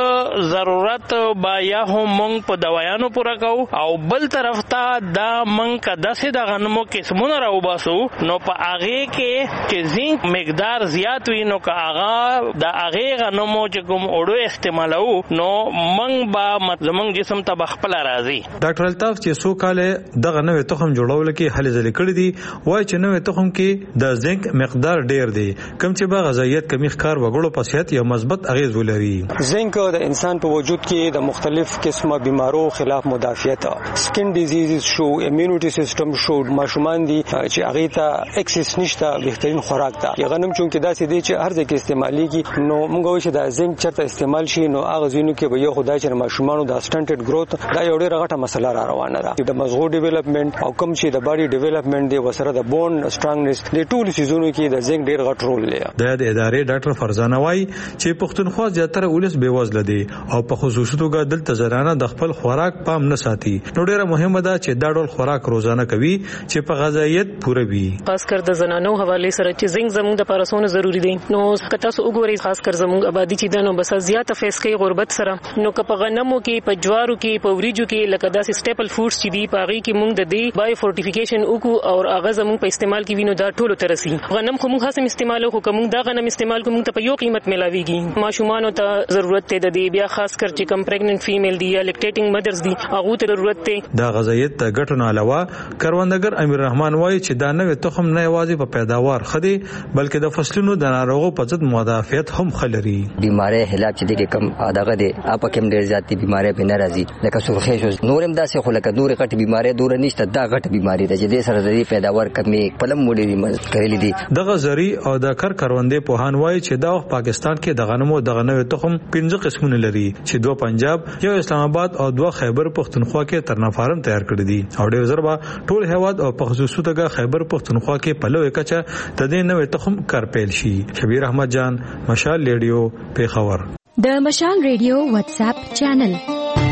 ضرورت با یا هم مونږ په دوايانو پورا کوو او بل طرف ته دا مونږ کدا سي د غنمو قسمونه راو باسو نو په هغه کې چې زنک مقدار زیات وي نو که هغه د هغه غنمو چې کوم اوړو استعمالو نو مونږ با زمونږ جسم ته بخپل راځي. ډاکټر الطاف چې سو کاله دغه نوې تخم جوړول کې هلې ځلې کړې دي وایي چې نوې تخم کې د زنک مقدار ډیر دی کوم چې به غذایت کمی ښکار وګړو په صحت یو مثبت اغیز ولري. زنک د انسان په وجود کې د مختلف قسمه بیمارو خلاف مدافعت سکن ډیزیز شو امیونټي سیستم شو ماشومان دي چې هغه ته اکسس نشته بهترین خوراک ده. غنم چون کې داسې دی چې هر ځای کې استعماليږي نو موږ وایو چې د زنک چرته استعمال شي نو هغه ځینو کې به یو خدای چې ماشومانو د سټنټډ گروث دا یو ډیره غټه مسله را روانه ده. د مزغو ډیولپمنٹ او کوم چې د باډي ډیولپمنٹ دی وسره د بون سټرانګنس د ټول سيزونو کې د زنک ډیر غټ رول لري. د ادارې ډاکټر فرزانه وایي چې پښتونخوا زیاتره ولس بیوزله دي او په خصوصي توګه دلته زنانه د خپل خوراک پام نه ساتي. نو ډیره مهمه ده چې دا ډول خوراک روزانه کوي چې په غذایت پوره وي. خاص کر د زنانو حواله سره چې زنک زموږ د پارسونه ضروری دي. نو کته سو وګورئ خاص کر زموږ آبادی چې دنو بس زیاته فیس کوي غربت سره نو که په غنمو کې په جوارو کې په وریجو کې لکه داسې سټیپل فودز چې دی پاغي کې موږ د دې بای فورټیفیکیشن وکړو او هغه زموږ په استعمال کې وینو دا ټولو ترسي. غنم خو موږ خاصم استعمالو خو کوم دا غنم استعمال کوم ته په یو قیمت ملاويږي. ماشومان ته ضرورت ته د دې بیا خاص کر چې کم پریګننټ فیمیل دی یا لیکټیټینګ مدرز دی هغه ته ضرورت ته دا غذایت ته ګټونه علاوه کروندګر امیر رحمان وایي چې دا نوې تخم نه یوازې په پیداوار خدي بلکې د فصلونو د ناروغو په ضد مدافعت هم خلري. بیماری هلاک چې دغه کم اداغه دي اپ کوم ډیر زیاتې بیماری به ناراضي لکه سرخیش نورم داسې خو لکه نور غټ بیماری دور نشته دا غټ بیماری ده چې د سره د پیداوار کمی پلم موډي کړلې دي. دغه زری او د کروندې پوهان وایي چې دا پاکستان کې د غنمو د غنمو تخم 15 قسمونه لري چې 2 پنجاب یو اسلام آباد او 2 خیبر پښتونخوا کې ترنا فارم تیار کړی دي او ډېر زربا ټول هواد او په خصوصي توګه خیبر پښتونخوا کې په لوی کچه د دې نوې تخم کار پیل شي. شبیر احمد جان مشال ریډیو پیښور. د مشال ریډیو واتس اپ چینل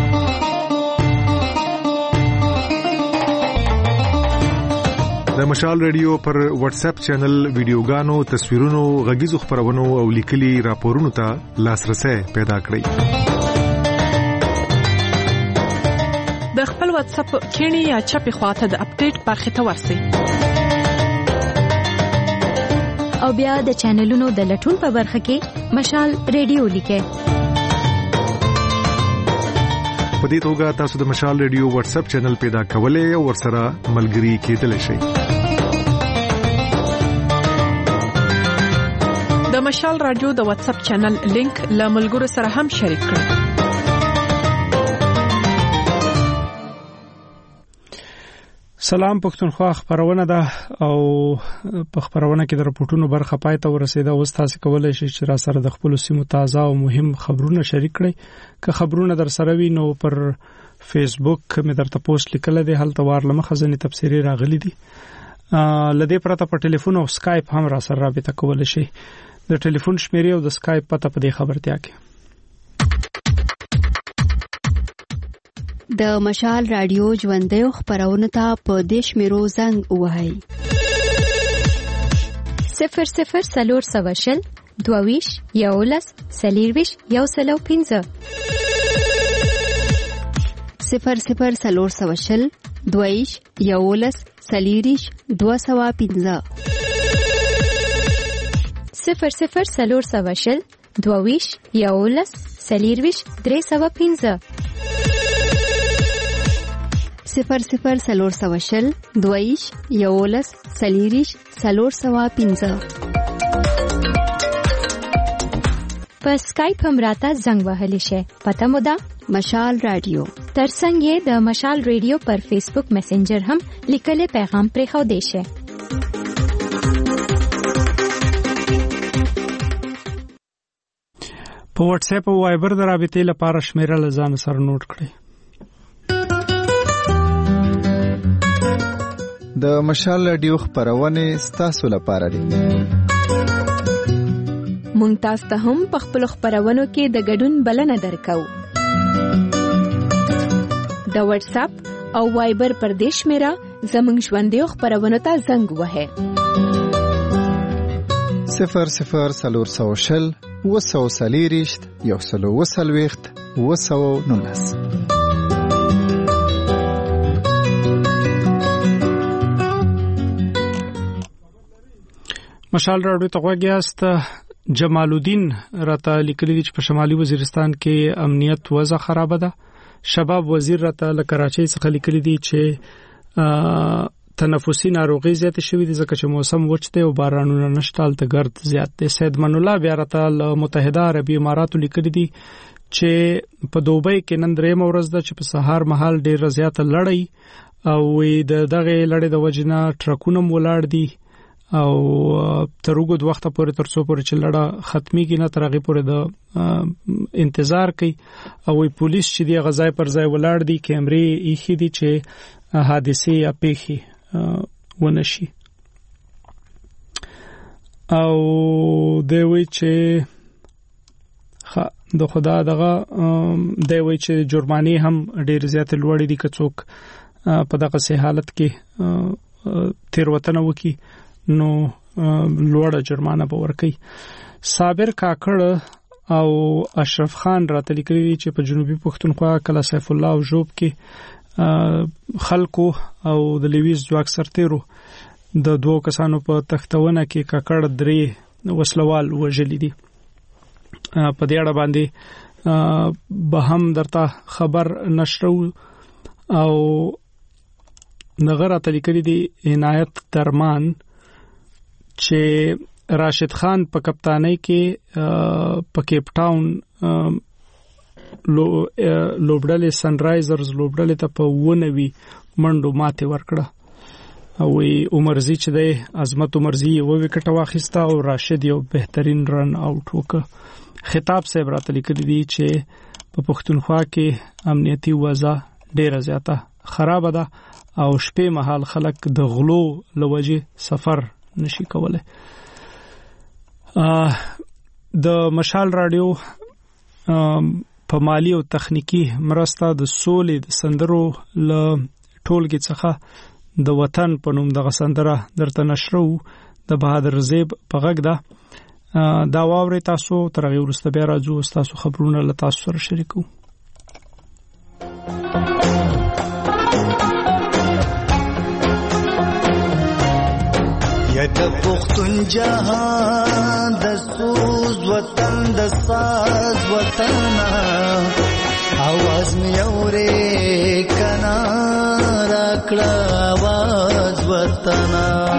د مشال ریډیو پر واتس اپ چینل ویډیوګانو تصویرونو غږیزو خبرونو او لیکلي راپورونو ته لاسرسي پیدا کړئ. د خپل واتس اپ کینی یا چپی خواته د اپډیټ برخه ته ورسئ او بیا د چینلونو د لټون په برخه کې مشال ریډیو لیکئ. په دې توګه تاسو د مشال ریډیو واتس اپ چینل پیدا کولای او ورسره ملګري کېدلی شئ. د مشال رادیو د واتس اپ چینل لینک له ملګرو سره هم شریک کړئ. سلام پښتونخوا خبرونه ده او په خبرونه کې د رپورټونو برخه پای ته ورسېده. اوس تاسو کولای شئ چې را سره د خپل سیمو تازه او مهم خبرونه شریک کړئ. که خبرونه در سره وي نو پر فیسبوک مې درته پوسټ لیکل دي هلته ورلمه خزانه تفسیری راغلي دي. لدې پرته په ټلیفون او سکایپ هم را سره رابطه کولای شئ. د ټلیفون شمیرې او د سکایپ پته په دې خبرتیا کې. د مشال رادیو ژوندۍ خبرونه ته په دیش میرو زنګ وهاي 00 22 11 40 105 00 22 11 40 205 00 22 11 40 305 00 22 11 40 405 په اسکایپ هم راته زنګ وهلی شي. پته مو ده مشال رادیو. ترڅنګ یې د مشال رادیو پر فیسبوک میسنجر هم لیکلي پیغام پرې خو دی شي. په واتس اپ او وایبر د رابطې لپاره شمیره لزان سره نوٹ کړئ. د مشال رادیو خبرونه ستاسو لپاره دي. مونږ تاسو ته هم په خپل خبرونو کې د ګډون بلنه درکو. د واتس اپ او وایبر پر دیش میرا زمنګ ژوندې خبرونه ته زنګ وهه 00 وسوسلیریشت یو سلو وسلويخت وسو نونس. مشال راډیو ته غوږیاست. جمال الدین راته لیکلی دی چې په شمالي وزیرستان کې امنیت وضع خراب ده. شباب وزیر راته له کراچۍ څخه لیکلی دی چې تنفسي ناروغي زیات شوې دي ځکه چې موسم وچ دی او بارانونه نشته، ته ګرد زیات دی. سید من الله بیا راته له متحده عربي اماراتو لیکلی دی چې په دوبۍ کې نن درېم ورځ ده چې په سهار مهال ډېر زیات لړۍ او دغه لړۍ د وجنه ټرکونه ولاړ دي او تر وګد وخت پورې ترڅو پورې چې لړه ختميږي نه ترغه پورې د انتظار کوي او پولیس چې دی غځای پر ځای ولاړ دي، کیمرې یې خېدي چې حادثه یا پیښې ونشي. او دوی وی چې د خدا دغه دوی وی چې جرماني هم ډېر زیات لوړې دي که څوک په دغه سه حالت کې تیروتنه وکي نو لوړه جرمانه به ورکړي. صابر کاکړ او اشرف خان راته لیکلي چې په جنوبي پښتونخوا کلا سیف الله او جوب کې خلکو او د لویز ځواک سرتیرو د دوه کسانو په تختونه کې کاکړ درې وسلوال وژلي دي. په دې اړه باندې به هم درته خبر نشرو او نغره تلیکلي دي عنایت درمان چې راشد خان په کپتانۍ کې په کیپ ټاون لوبډلې سن رایزرز لوبډلې ته په 90 منډو ماته ورکړه او عمرزي چې د عظمت عمرزي یو وکټ واخیسته او راشد یو بهترین رن اوټ وکړ. خطاب صاحب راته لیکلي دي چې په پښتونخوا کې امنیتي وضع ډیره زیاته خراب ده او شپې مهال خلک د غلو لوجه سفر نشي کولای. د مشال رادیو په مالی او تخنیکی مرسته د سولې د سندرو ل ټولګي څخه د وطن په نوم د سندره درته نشرو د بهادر زیب په غږ ده. دا واوري تاسو تر هغه وروسته بیا راځو تاسو خبرونه له تاسو سره شریکو. یا د پختون جهان د سوز وطن د ساز وطن आवाज می اورې کنا راکړه आवाज وطن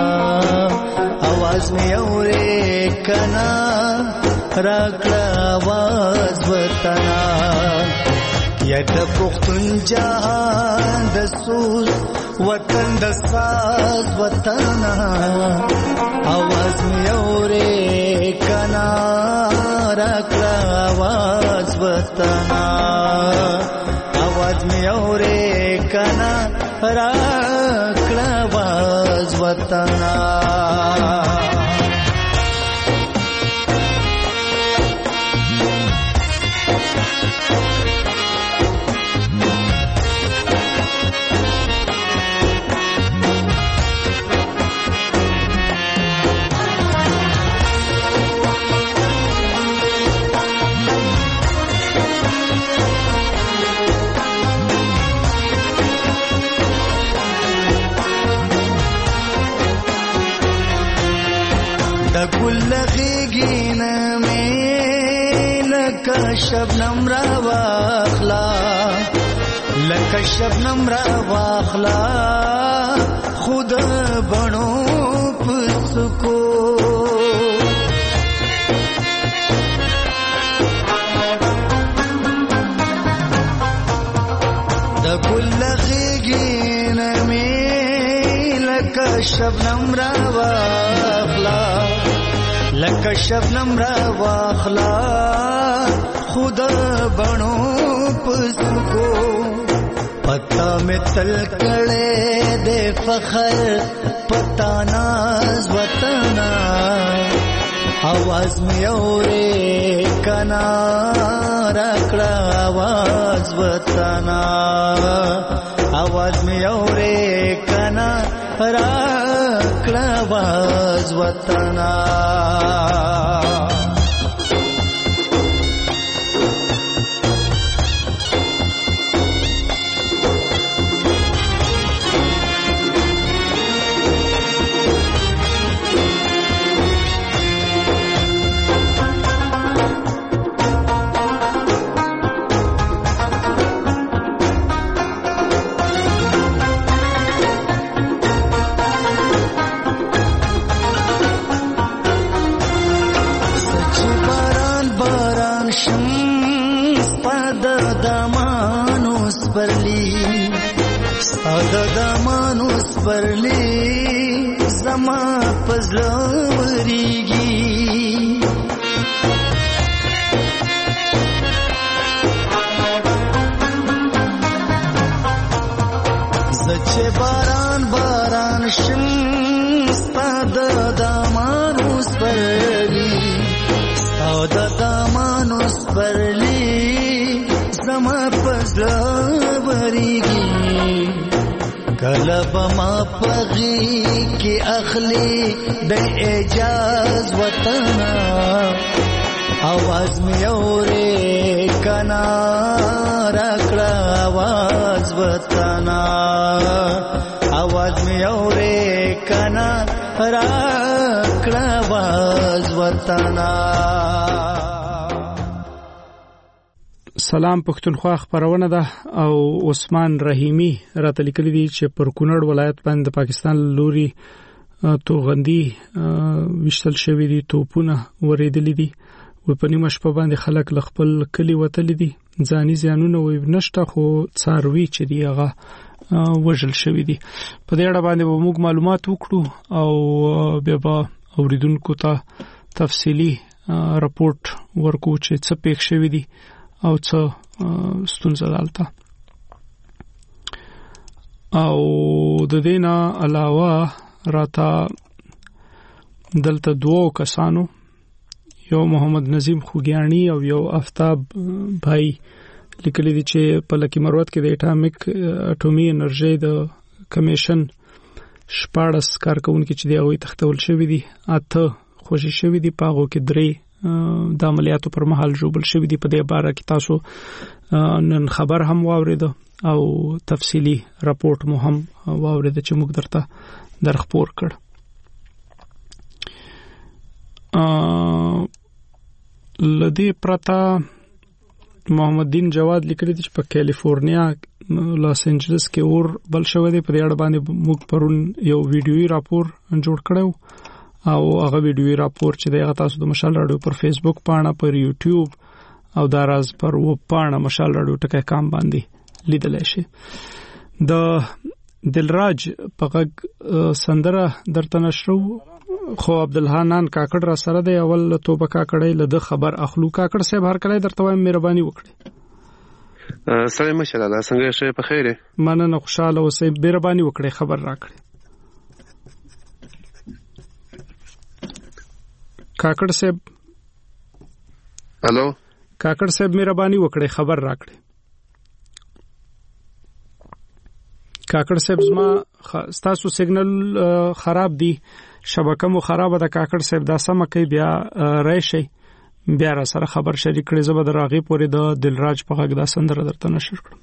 आवाज می اورې کنا راکړه आवाज وطن یا د پختون جهان د سوز وطن د ساز وطن आवाज می اورې کنا راکړه आवाज وطن आवाज می اورې کنا راکړه आवाज وطن. شبنم را واخلا لکه شبنم را واخلا خود بڼو پسکو د ګل غېږې نه مې لکه شبنم را واخلا لکه شبنم را واخلا خود بڼو پسکو پتا میں تل کڑے دے فخر پتا ناز وطنا آواز میں اورے کنا رکڑا آواز وطنا آواز میں اورے کنا رکڑا آواز وطنا دمانوس برلی زما پزلوریگی زچه باران باران شم ستاد دمانوس برلی ستاد دمانوس برلی زما پزلوریگی کلب ما پغی کی اخلی بے اجاز وطنا آواز میں اورے کنا رکڑا آواز وطنا آواز میں اورے کنا رکڑا آواز وطنا. سلام پښتونخوا خبرونه ده او عثمان رحیمی راته لیکلي دي چې پر کونړ ولایت باندې پاکستان لوري توغندي وشتل شوی دي توپونه ورېدلې دي و په نیمه شپه باندې خلک خپل کلی وتل دي ځاني زیانونه و نشته خو څاروي چې دی هغه وژل شوی دي په دې اړه باندې موږ معلومات وکړو او به اوریدونکو ته تفصیلی راپورټ ورکو چې څه پېښ شوی دي او څه ستونزه دالته او د دینه علاوه راته دلته دوه کسانو یو محمد نظیم خوګیانی او یو آفتاب بھائی لیکلي دي چې په لکی مروت کې د اټومي انرژي د کمیشن 14 کارکونکو چې دی هغه تختول شوی دي اته خوشي شوی دي پاغو کې درې د عملیاتو پر مهال جوړل شوی دی په دې باره کې تاسو نن خبر هم واورید او تفصیلی راپورټ مو هم واورید چې موږ درته درخپور کړ. لدی پرتا محمد دین جواد لیکلی چې په کیلیفورنیا لاس انجلس کې اور بل شوی دی په دې اړه باندې موږ پرون یو ویډیوي راپور جوړ کړو او هغه ویډیوي راپور چې دغه تاسو د مشال رادیو پر فیسبوک پاڼه پر یوټیوب او دراز پر وب پاڼه مشال رادیو ټکای کام باندې لیدل شي. د دلراج پغه سندره درته نشرو خو عبدالحنان کاکړ را سره دی اول توبه کاکړی له خبر اخلو کاکړ صاحب هر کله درته وایم مهرباني وکړئ. سلام ماشاءالله څنګه شه په خیره مننه خوشاله اوسئ مهرباني وکړئ خبر راکړئ. کاکړ صاحب الو کاکړ صاحب مهرباني وکړئ خبر راکړئ. کاکړ صاحب زما ستاسو سیګنل خراب دی شبکه مو خراب ده کاکړ صاحب دا سم کوي بیا راشي بیا را سره خبر شریک کړئ زبر راغي پورې د دلراج په غږ دا سندره درته نشر کړم.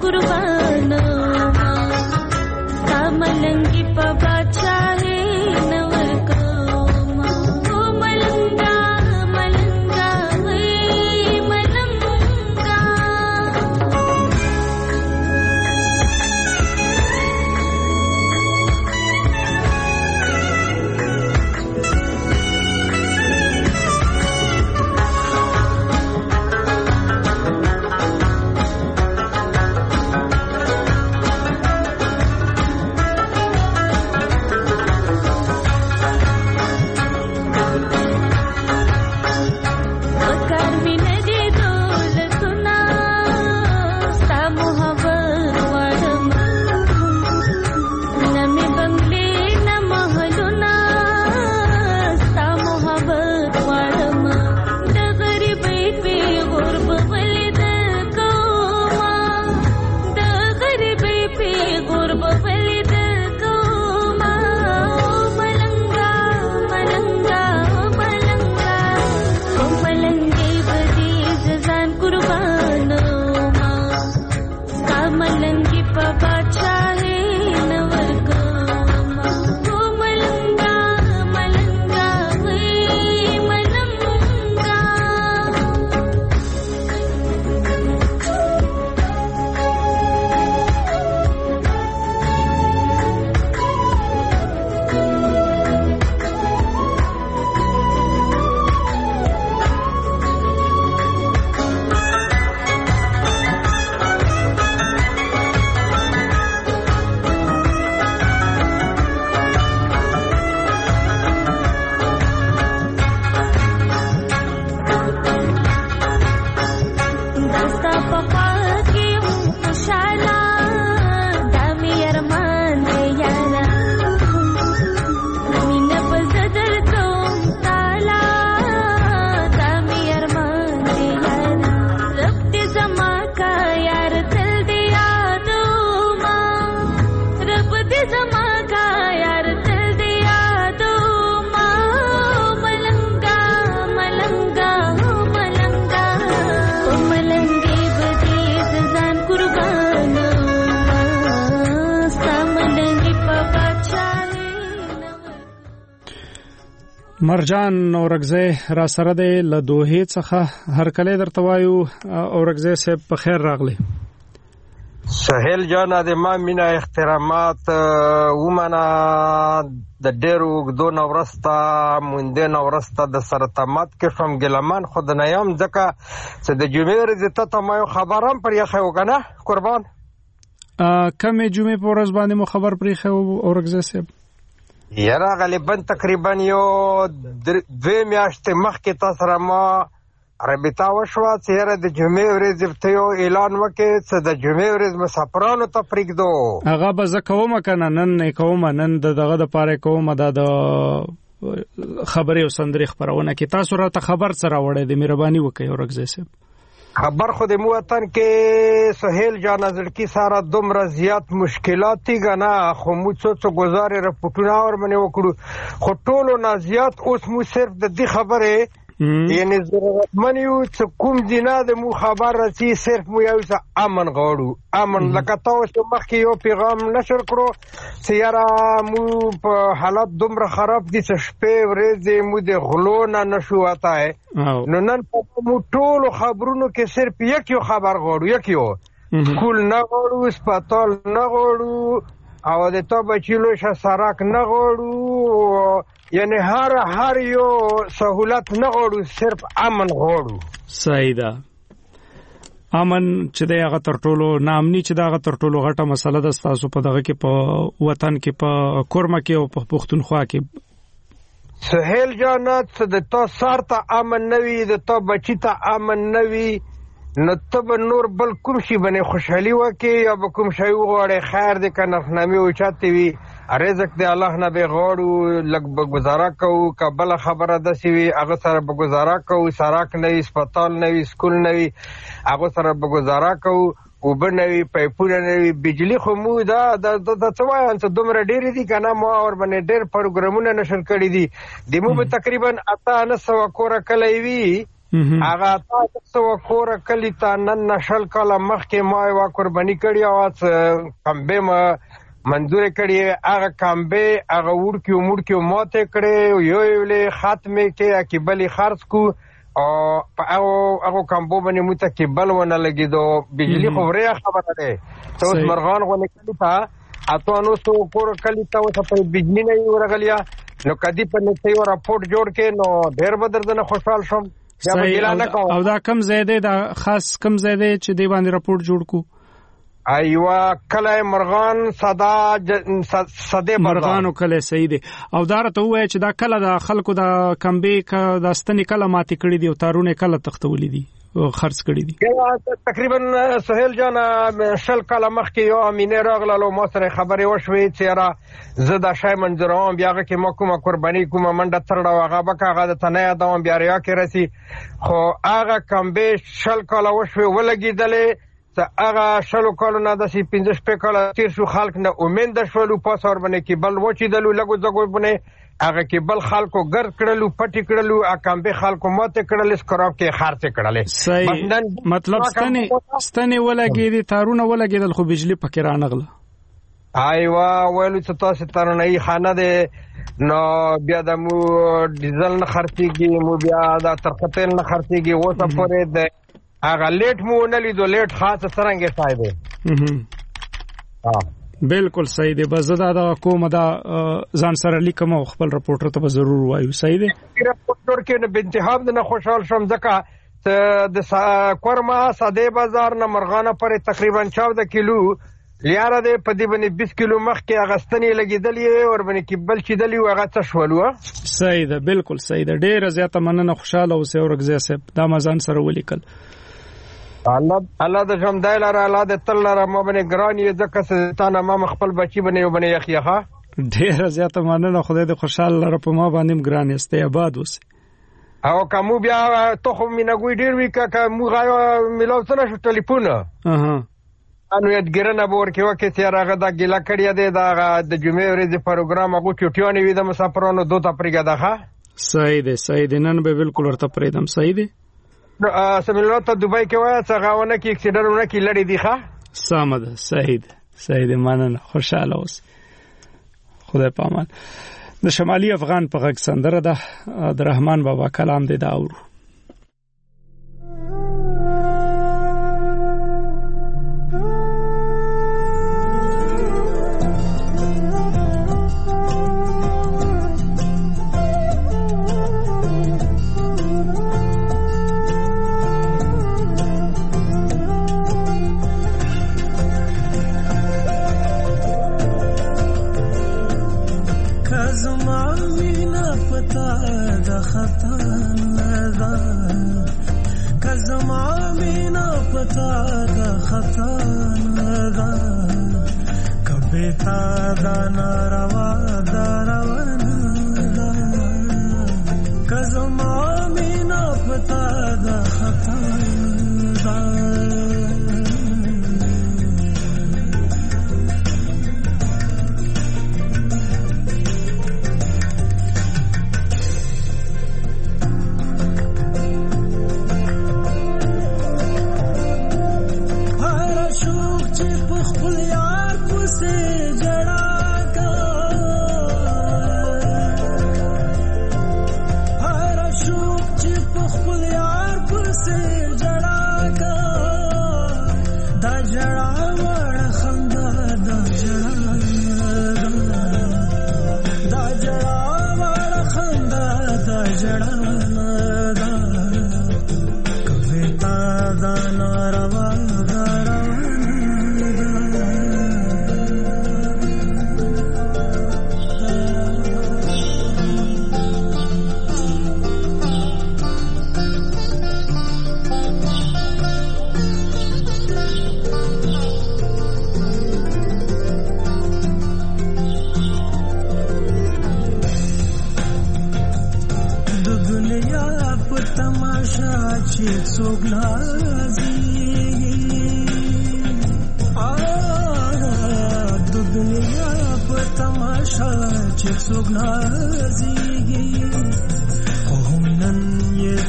قربانو ملنګي په بچاهي نور کوما او ملنګا ملنګا وي ملنګا مرجان اورګزی را سره د لدوهې څخه هر کله درته وایو اورګزی صاحب په خیر راغلی. سهیل جان د ما مینا احترامات ومنه د ډېرو اوږدو نه وروسته موندې نه وروسته د سره تمات کې شوم ګیلمان خو د نه یم ځکه چې د جمعې ورځې ته ته ما یو خبر هم پرې ایښی و که نه قربان کمې جمعې په ورځ باندې مو خبر پرې ایښی و اورګزی صاحب؟ یاره غالبا تقریبا یو 2 میاشتې مخکې تا سره ما رابطه وشوه چې یاره د جمعې ورځې ته یو اعلان وکړې چې د جمعې ورځ مسافرانو ته پرېږدو. هغه به زه کوم که نه نن نه کوم نن د دغه دپاره کوم دا د خبرې او سندرې خپرونه کې تاسو راته خبر څه راوړی دی مهرباني وکړئ اورګزی صاحب. خبر خو د مو وطن کې سهیل جان زړکی سره دومره زیات مشکلات دي کنه خو مو څو گزارې رپورټونه ورمنه وکړو خو ټولو نه زیات اوس مو صرف د دې خبره یعنی ضرورتمن یو چې کوم دینا د مو خبر رسی صرف مو یو څه امن غواړو امن لکه تاسو مخکې یو پیغام نشر کړو چې یاره مو په حالت دومره خراب دي چې شپې ورځې مو د غلو نه نشو وتای نو نن په مو ټولو خبرونو کې صرف یو خبر غواړو یو سکول نه غواړو سپیټال نه غواړو او د تو بچیلو شه سرک نه غواړو یعنی هر یو سہولت نه غواړو صرف امن غواړو. صحیح ده. امن چې د هغه تر ټولو نامني چې د هغه تر ټولو غټه مسله ده تاسو په دغه کې په وطن کې په کورما کې او په پښتونخوا کې. سهیل جانات د تو سر ته امن نوي د تو بچی ته امن نوي نو ته به نور بل کوم شي باندې خوشحالي وکړي یا به کوم شی وغواړې خیر دی که نفنامي اوچتې وي رزق دی الله نه به غواړو لږ به ګزاره کوو که بله خبره داسې وي هغه سره به ګزاره کوو سړک نه وي سپیټال نه وي سکول نه وي هغه سره به ګزاره کوو اوبه نه وي پایپونه نه وي بجلي خو مو دا څه وایم چې دومره ډېرې دي که نه ما ورباندې ډېر پروګرامونه نشر کړي دي د مو به تقریبا 800 کوره کلی وي هغه تاسو کور کلی ته نن نشل کله مخکې ما یو قرباني کړی او کمبه منظور کړی هغه کمبه هغه وړکیو ماته کړی یو له ختمه کې اکبلی خرڅ کو او هغه کمبو باندې متکبل ونه لګیدو بجلی خو وریا خبره ده ته اوس مرغان غو کلی ته اته نو سو کور کلی ته اوس په بجلی نه ورغلیا نو کدی په نته یو راپورټ جوړ کې نو ډېر بدردنه خوشحال شوم او دا کم زیاده دا خاص کم زیاده چې دی باندې راپورټ جوړ کو ایوا کله مرغان صدې مرغانو کله صحیح دي او دا راته وای چې دا کله د خلکو د کمبې د ستنې کله ماتې کړې دي او تارونه کله تختولې دي خرڅ کړی دي تقریبا سہیل جان شل کاله مخکې یو امینه راغله ما سره خبرې وشوې چې را زه دا شای منځروم بیا کې ما کومه قرباني کومه منډه ترړه هغه بکه د تنه یادوم بیا ریا کې رسی خو هغه کمبې شل کاله وشوې ولګېدلې هغه شلو کالو نه داسې 15 کاله تیر شو خلک نه امید شولو پاس اور باندې کې بل وچېدلو لګو زګو باندې هغه کې بل خلکو ګرد کړلو پټي کړلو اکمبه خلکو ماته کړل سکراب کې خرڅ کړل مطلب ستنه ولګېدي تارونه ولګېدل خو بجلی پکې رانغله ایوا ویلو چې تاسو ترونه یې خانه ده نو بیا د مو ډیزل نه خرڅيږي مو بیا د ترختل نه خرڅيږي وسه پورې ده هغه لیټ مو نه لیدو لیټ خاص څنګه صاحب بالکل صحیح دی بس دا کومه دا ځان سره لیکم او خپل رپورټر ته ضرور وایو صحیح دی رپورټر کې نه بنتهاب نه خوشحال شوم ځکه د کورما ساده بازار نه مرغانه پر تقریبا 14 کیلو لیاره دی په دې باندې 20 کیلو مخ کې اغستنې لګیدلې اور باندې کې بل چې دلی وغه څه شولو صحیح ده بالکل صحیح ده ډېر زیاته مننه خوشاله اوسه او رګزه صاحب دا مزان سره ولیکل الله د جام دایلار الله د تل را ما باندې ګرانی ځکه ستانه ما خپل بچی باندې یو باندې یخیخه ډېر زیاته مننه خدای دې خوشاله لره په ما باندې ګرانی استه آباد اوسه او کوم بیا ته خو مینه ګوي ډېر وی کا مو غاو ملاو څنګه شو ټلیفون انو یادګرنه بور کې وکه چې راغه دا ګیلا کړی دی دا د جمعې ورځې پروګرام هغه چټیونه وي د مسافرانو دوه پرګه ده صحیح دی نن به بالکل ورته پریدم صحیح دی سملو ته دوبای کې وای څنګه غاونه کې اکسیډنټونه کې لړې دي ښه سم ده صحیح دی مننه خوشاله اوس خدای پامان د شمالي افغان په غږ سندره ده د رحمان بابا کلام دی دا اورو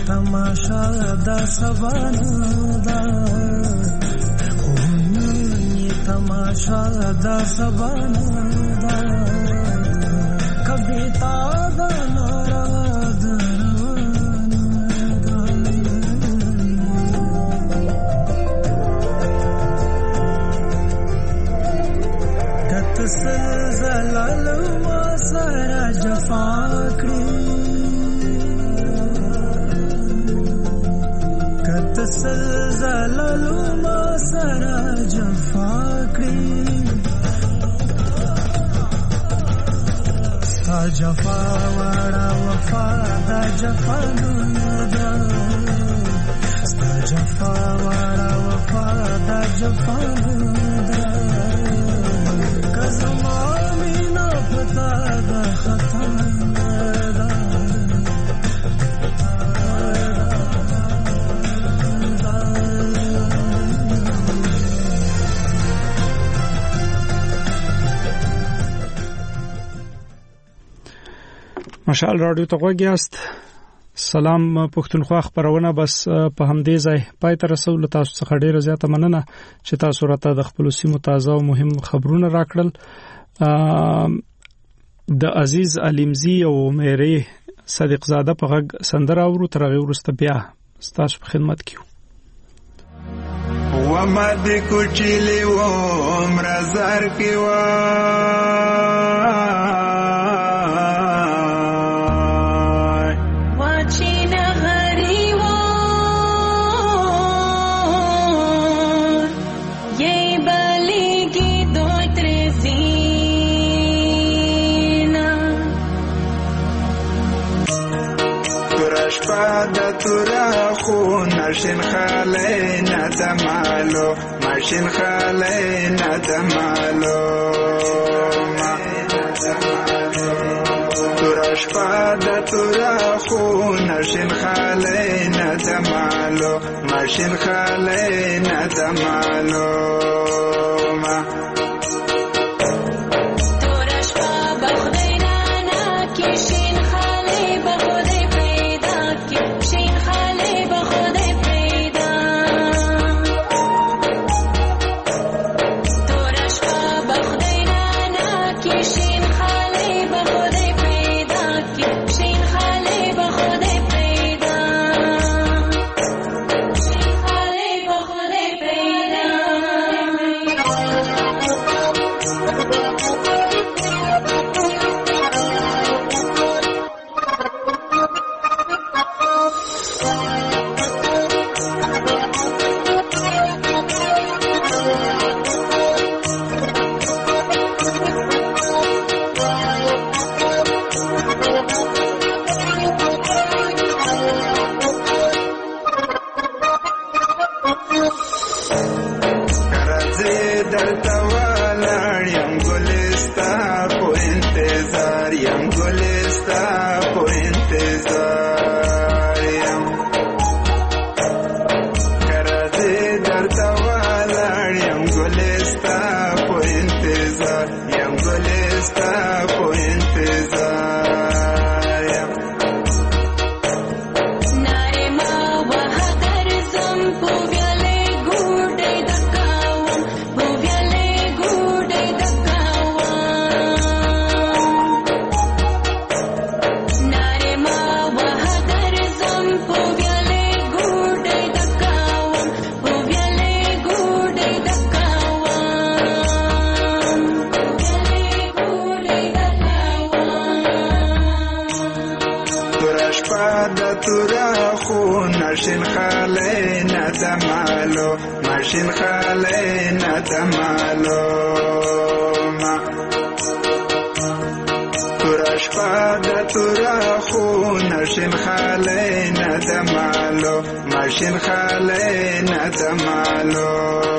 تماشا دا سبانا دا نن تماشا دا سبانا دا کبیتا دا ناراد زلال ما سره جفا کړی کته زلال ما سره جفا کړی ستا جفا وړه وفا دا جفا نه ده ستا جفا وړه وفا دا جفا نه ده زما مینا پتا دا خطا دا مشال رادیو ته غوږیاست. سلام پښتونخوا خبرونه بس په همدې ځای پای ته رسول. تاسو څخه ډیره زیاته مننه چې تاسو راته د خپل سیمو تازه او مهم خبرونه راکړل. د عزیز علیمزی او مېری صدیق زاده په غږ سندره اورو. تر هغه وروسته بیا تاسو په خدمت کې و ما د کوچلی و مرزار کې و تورا خو نشین خاله ندمالو ماشین خاله ندمالو تورا شپا د تورا خو نشین خاله ندمالو ماشین خاله ندمالو ماشین خاله ندمالو تورا شپا د تورا خو نشین خاله ندمالو ماشین خاله ندمالو